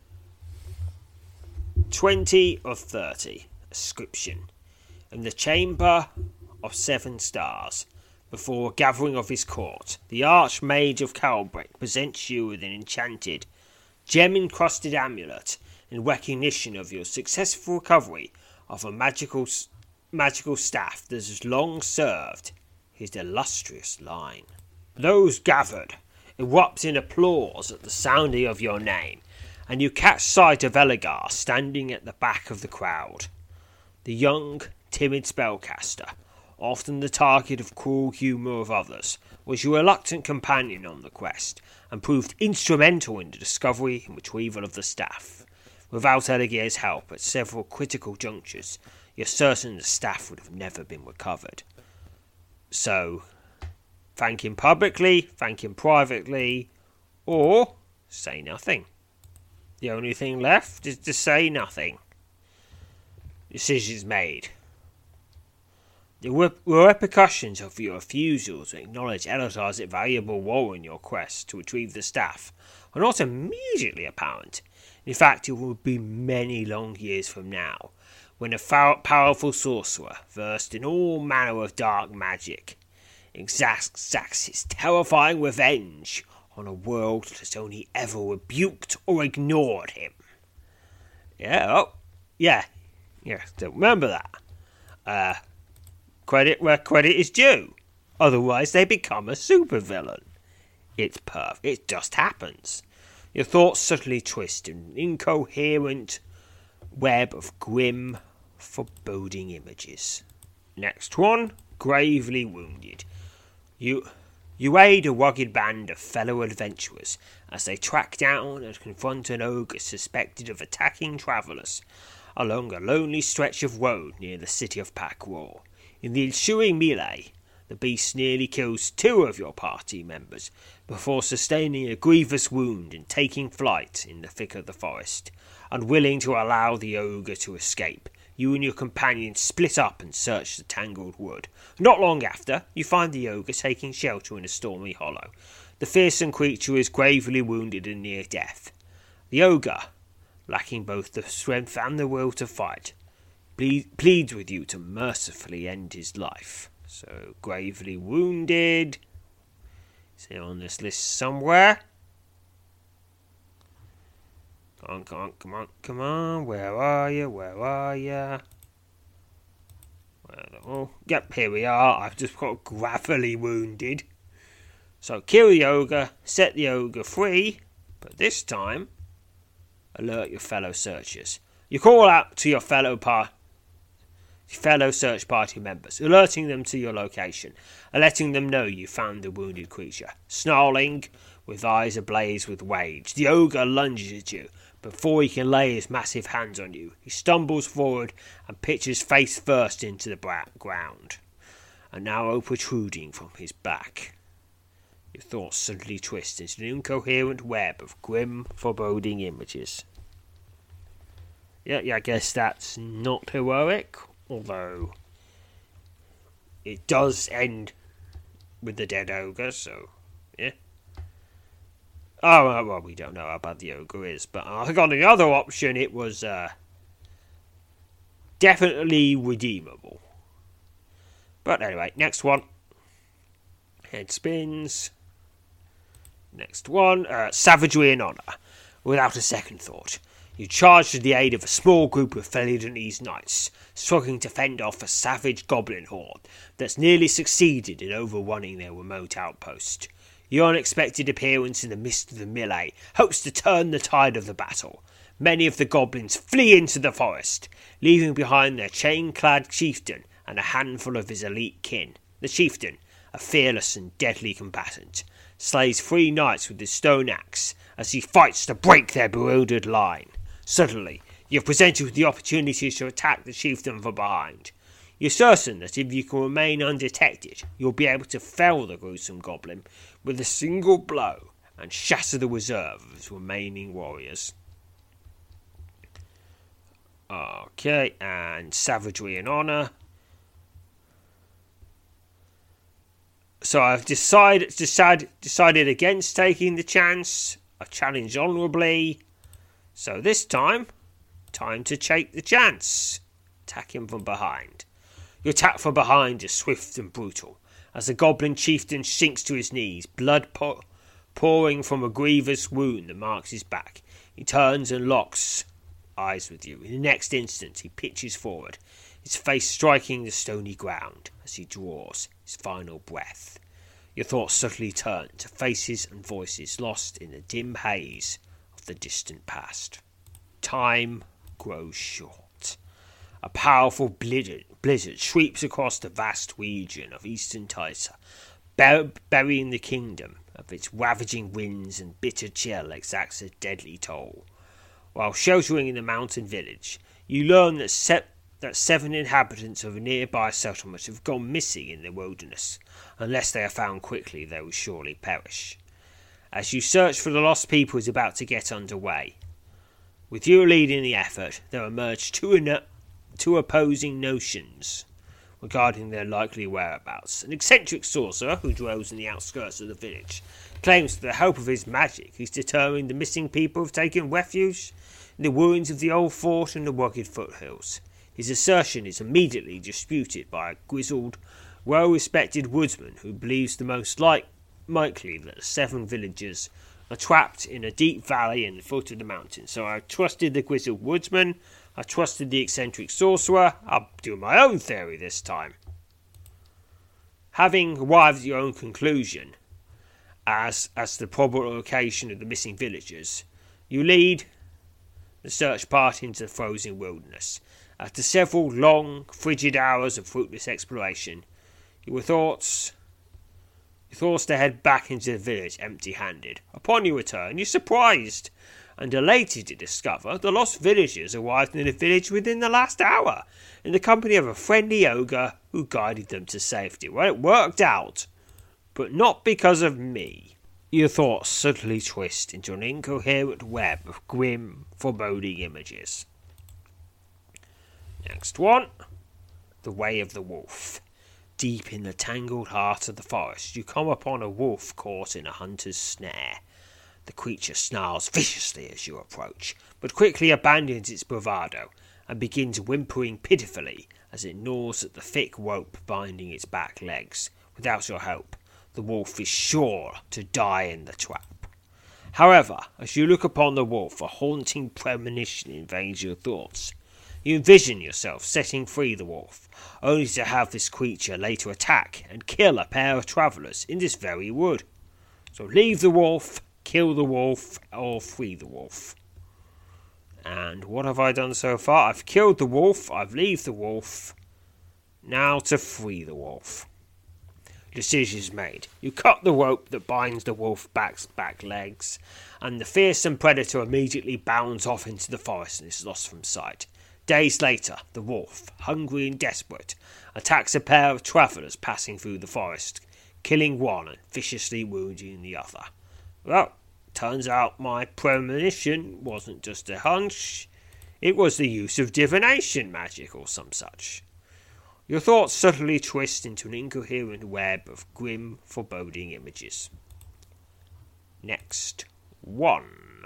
20 of 30. Ascription. In the Chamber of Seven Stars, before a gathering of his court, the Archmage of Calbrick presents you with an enchanted, gem-encrusted amulet in recognition of your successful recovery of a magical staff that has long served his illustrious line. Those gathered erupt in applause at the sounding of your name, and you catch sight of Elegar standing at the back of the crowd. The young, timid spellcaster, often the target of cruel humour of others, was your reluctant companion on the quest, and proved instrumental in the discovery and retrieval of the staff. Without Elegar's help at several critical junctures, you're certain the staff would have never been recovered. So, thank him publicly, thank him privately, or say nothing. The only thing left is to say nothing. Decisions made. The repercussions of your refusal to acknowledge Elegar's valuable role in your quest to retrieve the staff are not immediately apparent. In fact, it will be many long years from now, when a powerful sorcerer, versed in all manner of dark magic, exacts his terrifying revenge on a world that has only ever rebuked or ignored him. Yeah, don't remember that. Credit where credit is due. Otherwise they become a supervillain. It's perfect. It just happens. Your thoughts subtly twist in an incoherent web of grim, foreboding images. Next one. Gravely wounded. You aid a rugged band of fellow adventurers as they track down and confront an ogre suspected of attacking travellers along a lonely stretch of road near the city of Pakroar. In the ensuing melee, the beast nearly kills 2 of your party members before sustaining a grievous wound and taking flight in the thick of the forest. Unwilling to allow the ogre to escape, you and your companion split up and search the tangled wood. Not long after, you find the ogre taking shelter in a stormy hollow. The fearsome creature is gravely wounded and near death. The ogre, lacking both the strength and the will to fight, pleads with you to mercifully end his life. So, gravely wounded. Is he on this list somewhere? Come on. Where are you? Yep, here we are. I've just got gravely wounded. So, kill the ogre, set the ogre free, but this time, alert your fellow searchers. You call out to your fellow search party members, alerting them to your location, and letting them know you found the wounded creature. Snarling, with eyes ablaze with rage, the ogre lunges at you. Before he can lay his massive hands on you, he stumbles forward and pitches face first into the ground, an arrow protruding from his back. Your thoughts suddenly twist into an incoherent web of grim, foreboding images. Yeah, I guess that's not heroic, although it does end with the dead ogre, so, yeah. Oh, well, we don't know how bad the ogre is, but I think on the other option it was definitely redeemable. But anyway, next one. Head spins. Next one. Savagery and honour. Without a second thought, you charge to the aid of a small group of Felidonese knights, struggling to fend off a savage goblin horde that's nearly succeeded in overrunning their remote outpost. Your unexpected appearance in the midst of the melee hopes to turn the tide of the battle. Many of the goblins flee into the forest, leaving behind their chain-clad chieftain and a handful of his elite kin. The chieftain, a fearless and deadly combatant, slays 3 knights with his stone axe as he fights to break their bewildered line. Suddenly, you're presented with the opportunity to attack the chieftain from behind. You're certain that if you can remain undetected, you'll be able to fell the gruesome goblin with a single blow and shatter the reserve of his remaining warriors. Okay, and savagery and honour. So I've decided against taking the chance. I challenged honourably. So this time to take the chance. Attack him from behind. Your attack from behind is swift and brutal, as the goblin chieftain sinks to his knees, blood pouring from a grievous wound that marks his back. He turns and locks eyes with you. In the next instant he pitches forward, his face striking the stony ground as he draws his final breath. Your thoughts subtly turn to faces and voices lost in the dim haze of the distant past. Time grows short. A powerful blizzard sweeps across the vast region of Eastern Tysa, burying the kingdom of its ravaging winds, and bitter chill exacts a deadly toll. While sheltering in the mountain village, you learn that 7 inhabitants of a nearby settlement have gone missing in the wilderness. Unless they are found quickly, they will surely perish. As you search for the lost people is about to get underway, with you leading the effort, there emerge two opposing notions regarding their likely whereabouts. An eccentric sorcerer who dwells in the outskirts of the village claims that with the help of his magic he's determined the missing people have taken refuge in the ruins of the old fort and the rugged foothills. His assertion is immediately disputed by a grizzled, well-respected woodsman who believes the most likely that the 7 villagers are trapped in a deep valley in the foot of the mountain. So I trusted the grizzled woodsman, I trusted the eccentric sorcerer. I'll do my own theory this time. Having arrived at your own conclusion as the probable location of the missing villagers, you lead the search party into the frozen wilderness. After several long, frigid hours of fruitless exploration, your thoughts to head back into the village empty-handed. Upon your return, you're surprised and elated to discover the lost villagers arrived in the village within the last hour, in the company of a friendly ogre who guided them to safety. Well, it worked out, but not because of me. Your thoughts suddenly twist into an incoherent web of grim, foreboding images. Next one. The Way of the Wolf. Deep in the tangled heart of the forest, you come upon a wolf caught in a hunter's snare. The creature snarls viciously as you approach, but quickly abandons its bravado and begins whimpering pitifully as it gnaws at the thick rope binding its back legs. Without your help, the wolf is sure to die in the trap. However, as you look upon the wolf, a haunting premonition invades your thoughts. You envision yourself setting free the wolf, only to have this creature later attack and kill a pair of travellers in this very wood. So leave the wolf, kill the wolf, or free the wolf. And what have I done so far? I've killed the wolf, I've leave the wolf. Now to free the wolf. Decision is made. You cut the rope that binds the wolf's back legs, and the fearsome predator immediately bounds off into the forest and is lost from sight. Days later, the wolf, hungry and desperate, attacks a pair of travellers passing through the forest, killing one and viciously wounding the other. Well, turns out my premonition wasn't just a hunch, it was the use of divination magic or some such. Your thoughts subtly twist into an incoherent web of grim, foreboding images. Next one.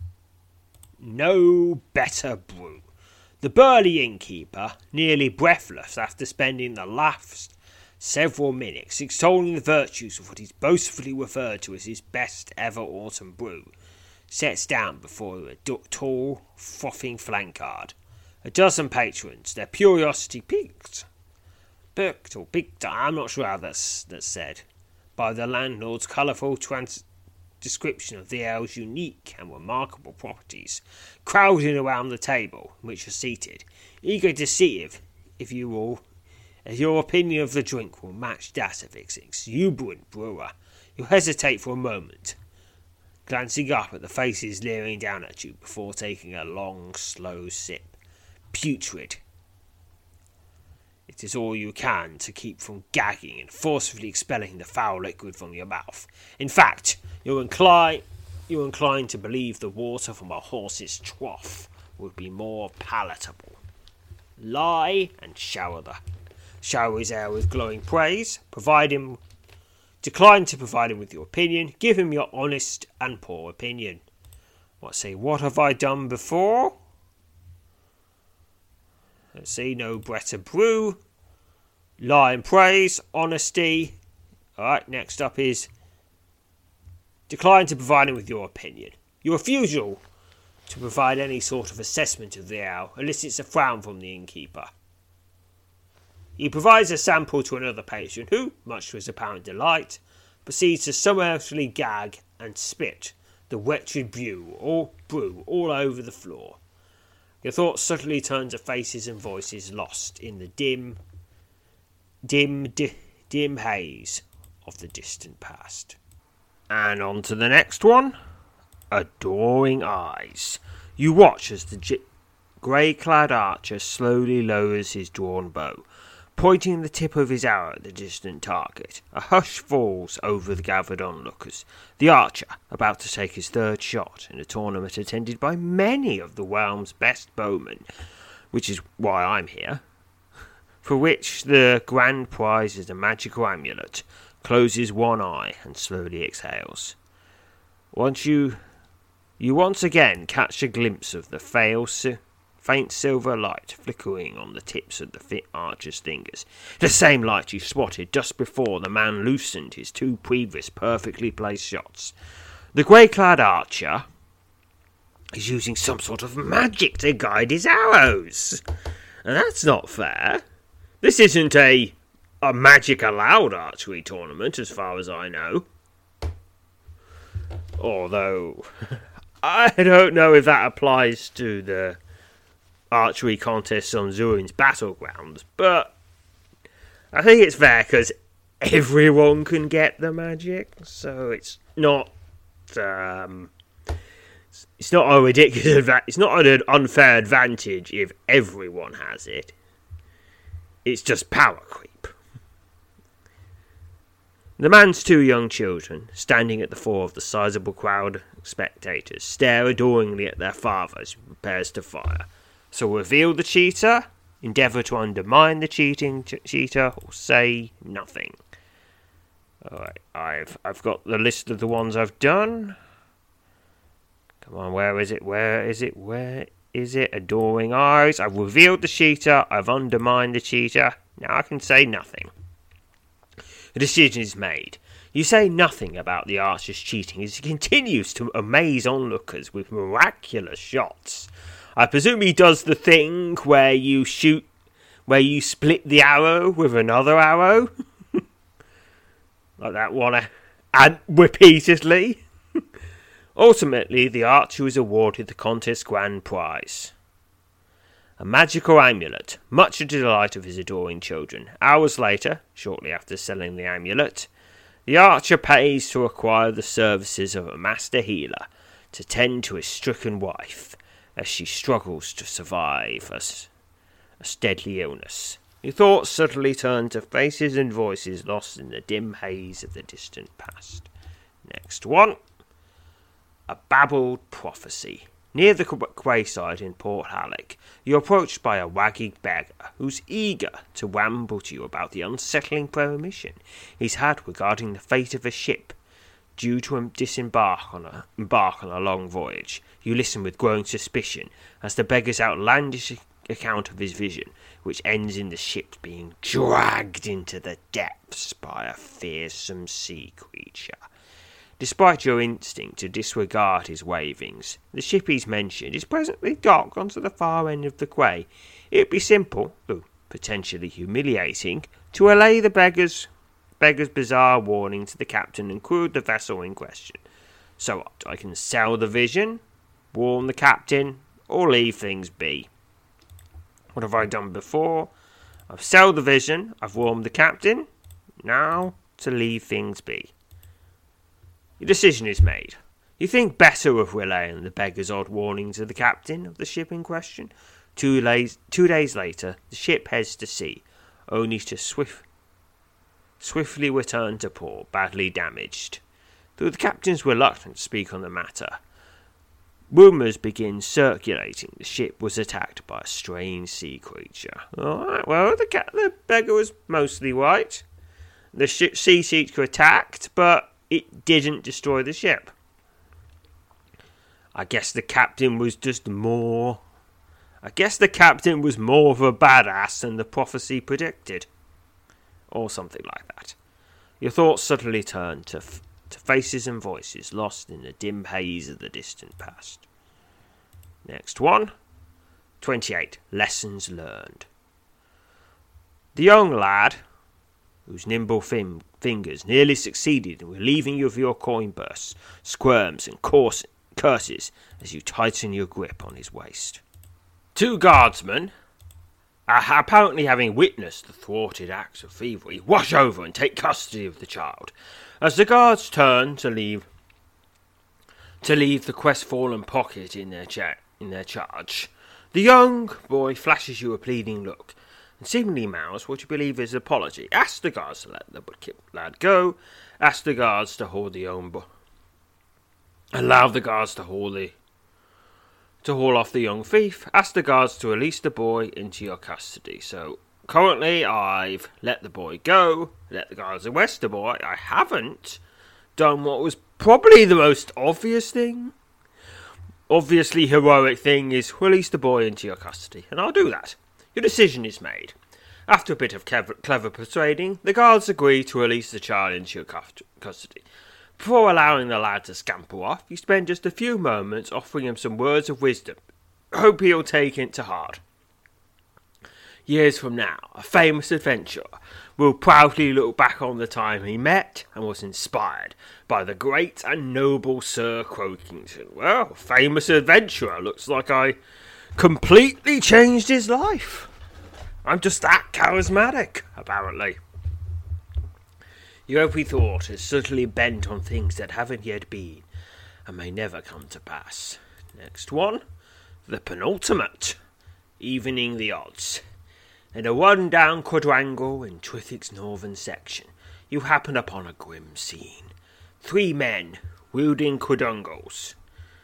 No Better Brew. The burly innkeeper, nearly breathless after spending the last several minutes extolling the virtues of what is boastfully referred to as his best ever autumn brew, sets down before a tall, frothing flankard. A dozen patrons, their curiosity piqued, I'm not sure how that's said, by the landlord's colourful description of the ale's unique and remarkable properties, crowding around the table in which you're seated, eager to see if your opinion of the drink will match that of its exuberant brewer. You hesitate for a moment, glancing up at the faces leering down at you before taking a long, slow sip. Putrid. It is all you can to keep from gagging and forcefully expelling the foul liquid from your mouth. In fact, you're inclined to believe the water from a horse's trough would be more palatable. Lie and shower his air with glowing praise. Decline to provide him with your opinion. Give him your honest and poor opinion. What have I done before? Let's see, no better brew. Lie and praise, honesty. Alright, next up is decline to provide him with your opinion. Your refusal to provide any sort of assessment of the ale elicits a frown from the innkeeper. He provides a sample to another patient who, much to his apparent delight, proceeds to summarily gag and spit the wretched brew all over the floor. Your thoughts subtly turn to faces and voices lost in the dim haze of the distant past. And on to the next one. Adoring eyes. You watch as the grey-clad archer slowly lowers his drawn bow, pointing the tip of his arrow at the distant target. A hush falls over the gathered onlookers. The archer, about to take his third shot in a tournament attended by many of the realm's best bowmen, which is why I'm here, for which the grand prize is a magical amulet, closes one eye and slowly exhales. You once again catch a glimpse of the faint silver light flickering on the tips of the archer's fingers. The same light you spotted just before the man loosened his two previous perfectly placed shots. The grey-clad archer is using some sort of magic to guide his arrows. And that's not fair. This isn't a magic allowed archery tournament as far as I know. Although, I don't know if that applies to the archery contests on Zurin's battlegrounds, but I think it's fair because everyone can get the magic, so it's not a ridiculous. It's not an unfair advantage if everyone has it. It's just power creep. The man's two young children, standing at the fore of the sizable crowd of spectators, stare adoringly at their father as he prepares to fire. So reveal the cheater, endeavour to undermine the cheater, or say nothing. Alright, I've got the list of the ones I've done. Come on, where is it? Adoring eyes. I've revealed the cheater, I've undermined the cheater. Now I can say nothing. The decision is made. You say nothing about the archer's cheating as he continues to amaze onlookers with miraculous shots. I presume he does the thing where you split the arrow with another arrow. Like that one, and repeatedly. Ultimately, the archer is awarded the contest's grand prize. A magical amulet, much to the delight of his adoring children. Hours later, shortly after selling the amulet, the archer pays to acquire the services of a master healer to tend to his stricken wife as she struggles to survive a deadly illness. Your thoughts suddenly turn to faces and voices lost in the dim haze of the distant past. Next one. A babbled prophecy. Near the quayside in Port Halleck, you're approached by a wagging beggar who's eager to ramble to you about the unsettling premonition he's had regarding the fate of a ship due to embark on a long voyage. You listen with growing suspicion as the beggar's outlandish account of his vision, which ends in the ship being dragged into the depths by a fearsome sea creature. Despite your instinct to disregard his ravings, the ship he's mentioned is presently docked onto the far end of the quay. It would be simple, though potentially humiliating, to allay the beggar's bizarre warning to the captain and crew of the vessel in question. So what? I can sell the vision, warn the captain, or leave things be. What have I done before? I've sold the vision, I've warned the captain, now to leave things be. Your decision is made. You think better of relaying the beggar's odd warning to the captain of the ship in question. 2 days later, the ship heads to sea, only to swiftly return to port, badly damaged. Though the captain's reluctant to speak on the matter, rumours begin circulating the ship was attacked by a strange sea creature. Alright, well, the beggar was mostly right. The sea creature attacked, but it didn't destroy the ship. I guess the captain was more of a badass than the prophecy predicted. Or something like that. Your thoughts suddenly turn to faces and voices lost in the dim haze of the distant past. Next one. 28. Lessons learned. The young lad, whose nimble fingers nearly succeeded in relieving you of your coin purse, squirms and curses as you tighten your grip on his waist. 2 guardsmen, apparently having witnessed the thwarted acts of thievery, rush over and take custody of the child. As the guards turn to leave the crestfallen pocket in their charge, the young boy flashes you a pleading look and seemingly mouths what you believe is an apology. Ask the guards to let the lad go. Ask the guards to hold the young boy. Allow the guards to haul off the young thief. Ask the guards to release the boy into your custody. So, currently, I've let the boy go, let the guards arrest the boy. I haven't done what was probably the most obviously heroic thing, is release the boy into your custody. And I'll do that. Your decision is made. After a bit of clever persuading, the guards agree to release the child into your custody. Before allowing the lad to scamper off, you spend just a few moments offering him some words of wisdom. Hope he'll take it to heart. Years from now, a famous adventurer will proudly look back on the time he met and was inspired by the great and noble Sir Croakington. Well, famous adventurer, looks like I completely changed his life. I'm just that charismatic, apparently. Your every thought is subtly bent on things that haven't yet been and may never come to pass. Next one, the penultimate, evening the odds. In a run-down quadrangle in Trithic's northern section, you happen upon a grim scene. 3 men wielding quadrangles.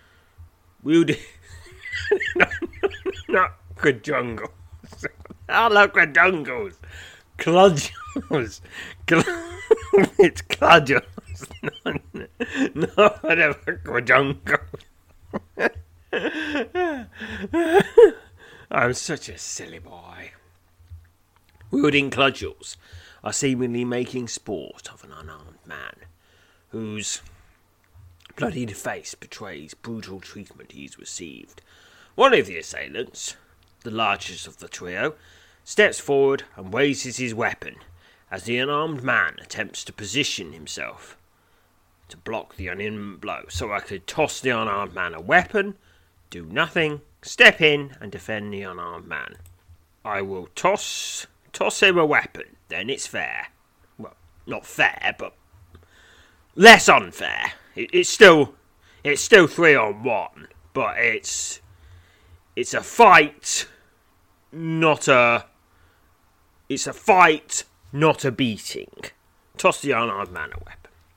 Not quadrangles. I love quadrangles. Cludgels. It's cludgels. No, whatever. Quadrangles. I'm such a silly boy. Wielding cudgels are seemingly making sport of an unarmed man, whose bloodied face betrays brutal treatment he's received. One of the assailants, the largest of the trio, steps forward and raises his weapon as the unarmed man attempts to position himself to block the unarmed blow. So I could toss the unarmed man a weapon, do nothing, step in and defend the unarmed man. I will toss him a weapon, then it's fair. Well, not fair, but less unfair. It's still 3-on-1, but it's a fight, not a beating. Toss the unarmed man a weapon.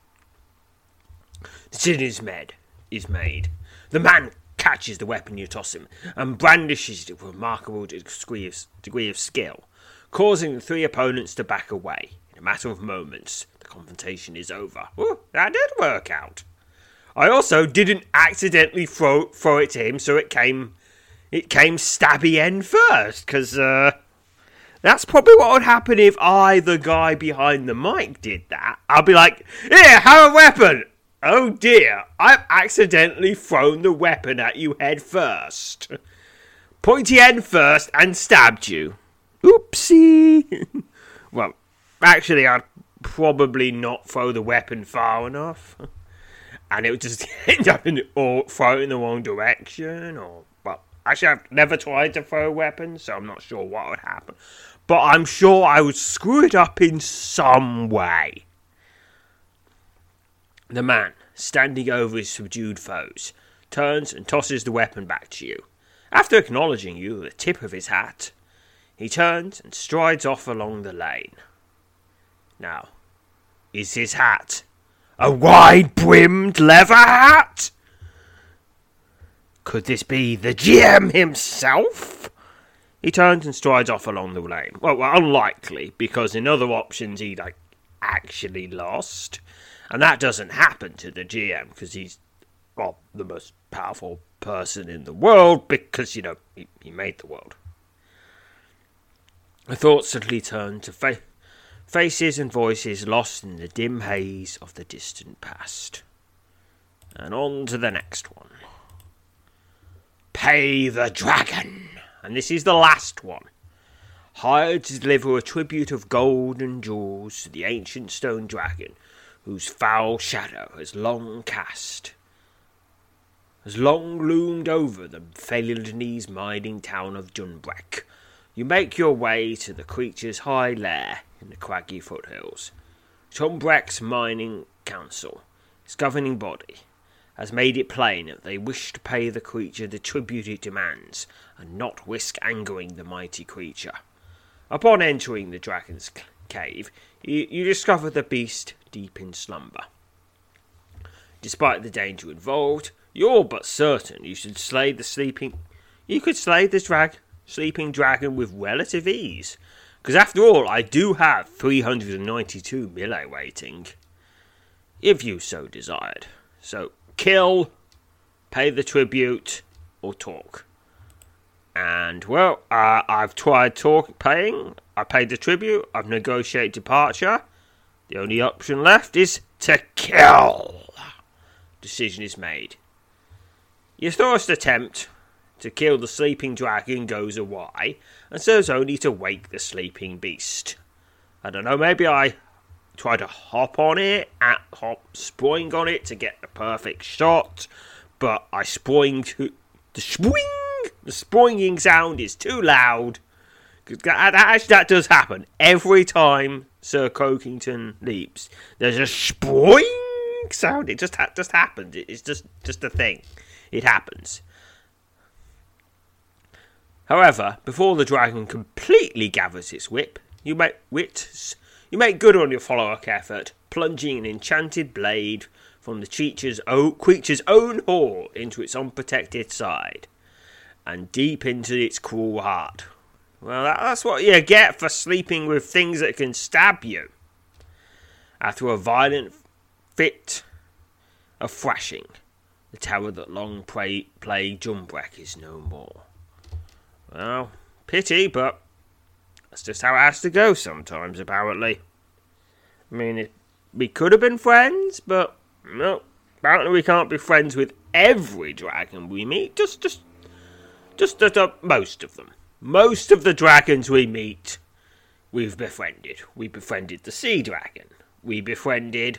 Decision is made. The man catches the weapon you toss him and brandishes it with a remarkable degree of skill, causing the 3 opponents to back away. In a matter of moments, the confrontation is over. Ooh, that did work out. I also didn't accidentally throw it to him, so it came stabby end first, because that's probably what would happen if I, the guy behind the mic, did that. I'll be like, here, have a weapon! Oh dear, I've accidentally thrown the weapon at you head first. Pointy end first and stabbed you. Oopsie! Well, actually, I'd probably not throw the weapon far enough. And it would just end up throw it in the wrong direction. Well, actually, I've never tried to throw a weapon, so I'm not sure what would happen. But I'm sure I would screw it up in some way. The man, standing over his subdued foes, turns and tosses the weapon back to you. After acknowledging you with the tip of his hat, He turns and strides off along the lane. Now, is his hat a wide-brimmed leather hat? Could this be the GM himself? He turns and strides off along the lane. Well, unlikely, because in other options he'd actually lost. And that doesn't happen to the GM, because he's, well, the most powerful person in the world, because, he made the world. The thoughts suddenly turn to faces and voices lost in the dim haze of the distant past. And on to the next one. Pay the Dragon. And this is the last one. Hired to deliver a tribute of gold and jewels to the ancient stone dragon, whose foul shadow has long loomed over the Felinese mining town of Dunbrek. You make your way to the creature's high lair in the craggy foothills. Dunbrek's mining council, its governing body, has made it plain that they wish to pay the creature the tribute it demands, and not risk angering the mighty creature. Upon entering the dragon's cave, you discover the beast deep in slumber. Despite the danger involved, you're but certain you could slay the sleeping dragon with relative ease. Because after all, I do have 392 melee waiting, if you so desired. So, kill, pay the tribute, or talk. And, well, I've tried paying, I paid the tribute, I've negotiated departure. The only option left is to kill. Decision is made. Your first attempt to kill the sleeping dragon goes awry, and serves only to wake the sleeping beast. I don't know, maybe I try to spring on it to get the perfect shot, but the springing sound is too loud. That does happen every time Sir Croakington leaps. There's a spring sound. It just happens. It's just a thing. It happens. However, before the dragon completely gathers its whip, you make good on your follow-up effort, plunging an enchanted blade from the creature's own hall into its unprotected side, and deep into its cruel heart. Well, that's what you get for sleeping with things that can stab you. After a violent fit of thrashing, the tower that long plagued Dunbrek is no more. Well, pity, but that's just how it has to go sometimes, apparently. I mean, we could have been friends, but no, apparently we can't be friends with every dragon we meet, just most of them. Most of the dragons we meet, we've befriended. We befriended the sea dragon. We befriended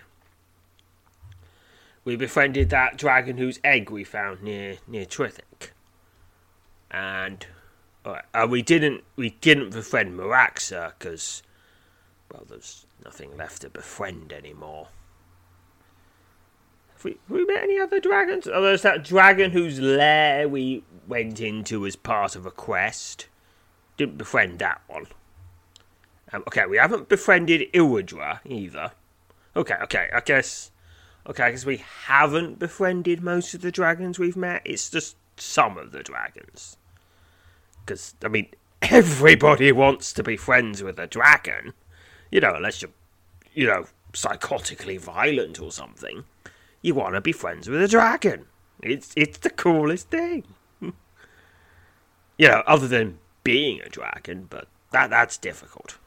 that dragon whose egg we found near Trithik. And we didn't befriend Maraxa because, well, there's nothing left to befriend anymore. Have we met any other dragons? Oh, there's that dragon whose lair we went into as part of a quest. Didn't befriend that one. Okay, we haven't befriended Iwadra either. Okay, I guess we haven't befriended most of the dragons we've met. It's just some of the dragons. Because, I mean, everybody wants to be friends with a dragon. Unless you're, psychotically violent or something. You want to be friends with a dragon. It's the coolest thing. Other than being a dragon, but that's difficult.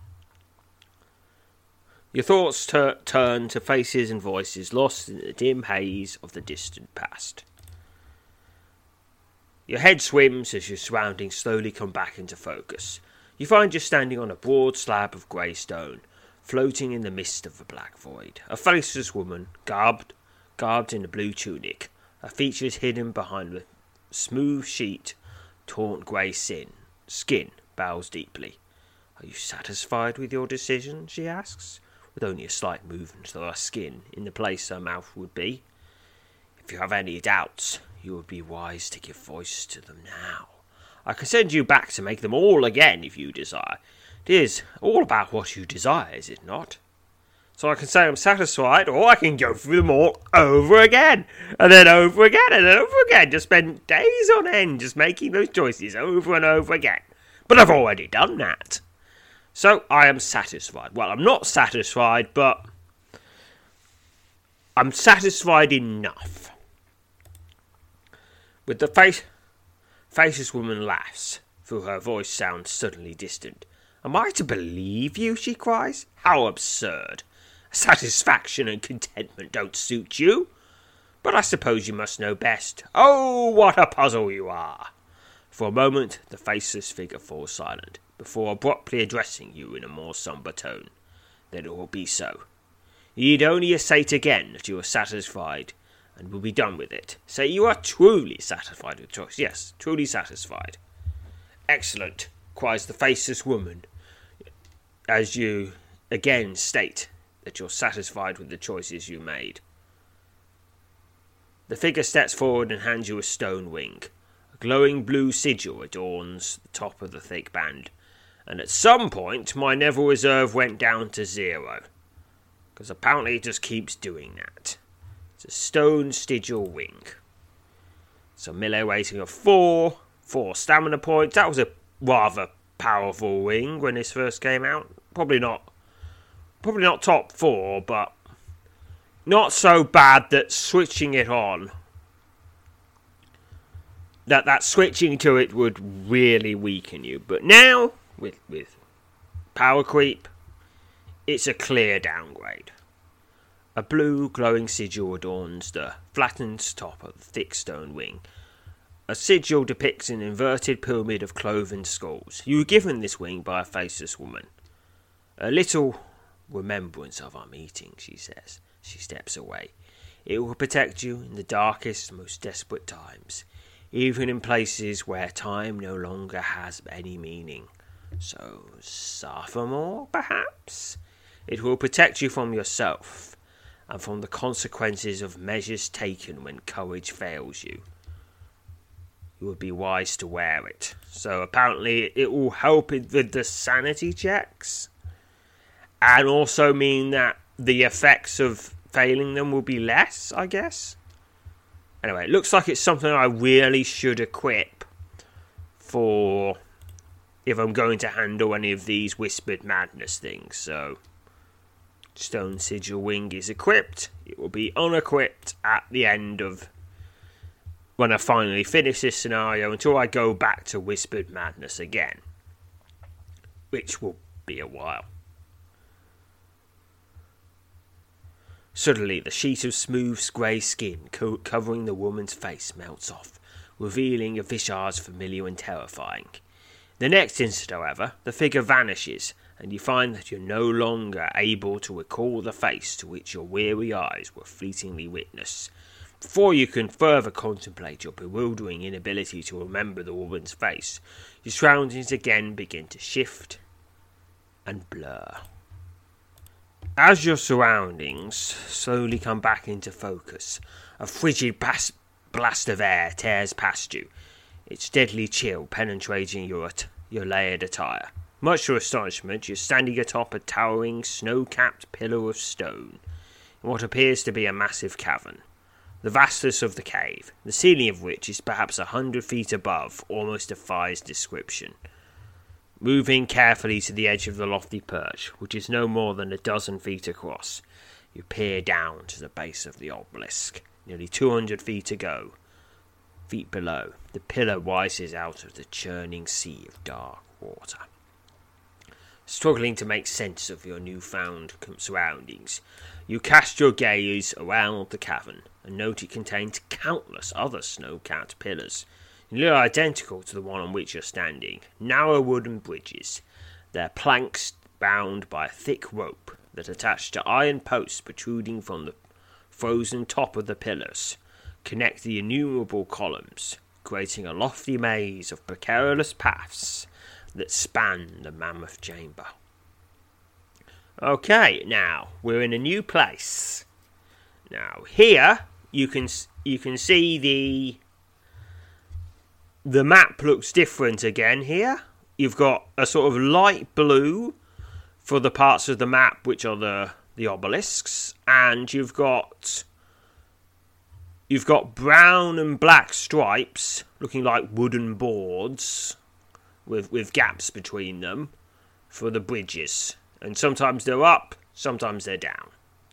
Your thoughts turn to faces and voices lost in the dim haze of the distant past. Your head swims as your surroundings slowly come back into focus. You find you're standing on a broad slab of grey stone, floating in the mist of the black void. A faceless woman, garbed in a blue tunic, her features hidden behind a smooth sheet, taunt grey skin, bows deeply. Are you satisfied with your decision? She asks, with only a slight movement of her skin in the place her mouth would be. If you have any doubts, you would be wise to give voice to them now. I can send you back to make them all again if you desire. It is all about what you desire, is it not? So I can say I'm satisfied, or I can go through them all over again, and then over again, and then over again. Just spend days on end just making those choices over and over again. But I've already done that. So I am satisfied. Well, I'm not satisfied, but I'm satisfied enough. With the faceless woman laughs, though her voice sounds suddenly distant. Am I to believe you? She cries. How absurd. Satisfaction and contentment don't suit you. But I suppose you must know best. Oh, what a puzzle you are. For a moment, the faceless figure falls silent, before abruptly addressing you in a more sombre tone. Then it will be so. You need only state again that you are satisfied, and will be done with it. Say you are truly satisfied with the choice. Yes, truly satisfied. Excellent, cries the faceless woman, as you again state that you're satisfied with the choices you made. The figure steps forward and hands you a stone wing. A glowing blue sigil adorns the top of the thick band, and at some point my Neville reserve went down to 0, because apparently it just keeps doing that. It's a stone sigil wing. So melee rating of 4 stamina points. That was a rather powerful wing when this first came out. Probably not top 4, but not so bad that switching it on, that switching to it would really weaken you. But now, with power creep, it's a clear downgrade. A blue glowing sigil adorns the flattened top of the thick stone wing. A sigil depicts an inverted pyramid of cloven skulls. You were given this wing by a faceless woman. A little remembrance of our meeting, she says. She steps away. It will protect you in the darkest, most desperate times, even in places where time no longer has any meaning. So, sophomore, perhaps? It will protect you from yourself, and from the consequences of measures taken when courage fails you. You would be wise to wear it. So apparently it will help with the sanity checks, and also mean that the effects of failing them will be less, I guess. Anyway, it looks like it's something I really should equip for if I'm going to handle any of these Whispered Madness things. So, Stone Sigil Wing is equipped. It will be unequipped at the end of when I finally finish this scenario, until I go back to Whispered Madness again, which will be a while. Suddenly, the sheet of smooth grey skin covering the woman's face melts off, revealing a visage familiar and terrifying. The next instant, however, the figure vanishes, and you find that you're no longer able to recall the face to which your weary eyes were fleetingly witness. Before you can further contemplate your bewildering inability to remember the woman's face, your surroundings again begin to shift and blur. As your surroundings slowly come back into focus, a frigid blast of air tears past you, its deadly chill penetrating your layered attire. Much to your astonishment, you're standing atop a towering, snow-capped pillar of stone, in what appears to be a massive cavern. The vastness of the cave, the ceiling of which is perhaps 100 feet above, almost defies description. Moving carefully to the edge of the lofty perch, which is no more than 12 feet across, you peer down to the base of the obelisk. Nearly 200 feet below, the pillar rises out of the churning sea of dark water. Struggling to make sense of your newfound surroundings, you cast your gaze around the cavern and note it contains countless other snow-capped pillars, nearly identical to the one on which you're standing. Narrow wooden bridges, their planks bound by a thick rope that attached to iron posts protruding from the frozen top of the pillars, connect the innumerable columns, creating a lofty maze of precarious paths that span the mammoth chamber. Okay, now we're in a new place. Now here you can see the map looks different again here. You've got a sort of light blue for the parts of the map which are the obelisks, and you've got brown and black stripes looking like wooden boards with gaps between them for the bridges. And sometimes they're up, sometimes they're down.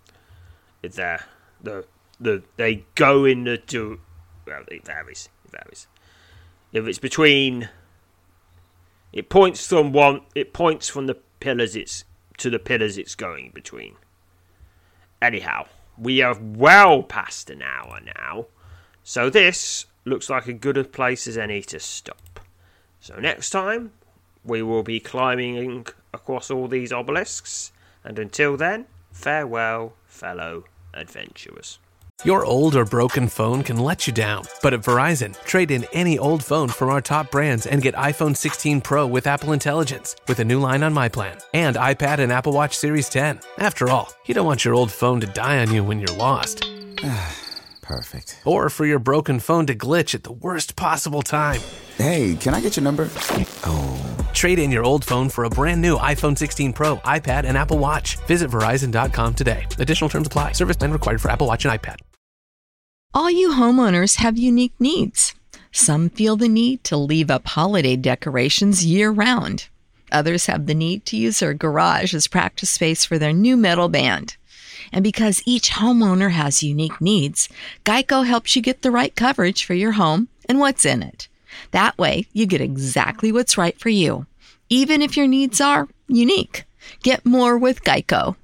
They go in the well, it varies. If it's between, it points from the pillars to the pillars it's going between. Anyhow, we are well past an hour now, so this looks like as good a place as any to stop. So next time, we will be climbing across all these obelisks, and until then, farewell, fellow adventurers. Your old or broken phone can let you down, but at Verizon, trade in any old phone from our top brands and get iPhone 16 Pro with Apple Intelligence with a new line on My Plan and iPad and Apple Watch Series 10. After all, you don't want your old phone to die on you when you're lost. Perfect. Or for your broken phone to glitch at the worst possible time. Hey, can I get your number? Oh. Trade in your old phone for a brand new iPhone 16 Pro, iPad, and Apple Watch. Visit Verizon.com today. Additional terms apply. Service plan required for Apple Watch and iPad. All you homeowners have unique needs. Some feel the need to leave up holiday decorations year-round. Others have the need to use their garage as practice space for their new metal band. And because each homeowner has unique needs, Geico helps you get the right coverage for your home and what's in it. That way, you get exactly what's right for you, even if your needs are unique. Get more with Geico.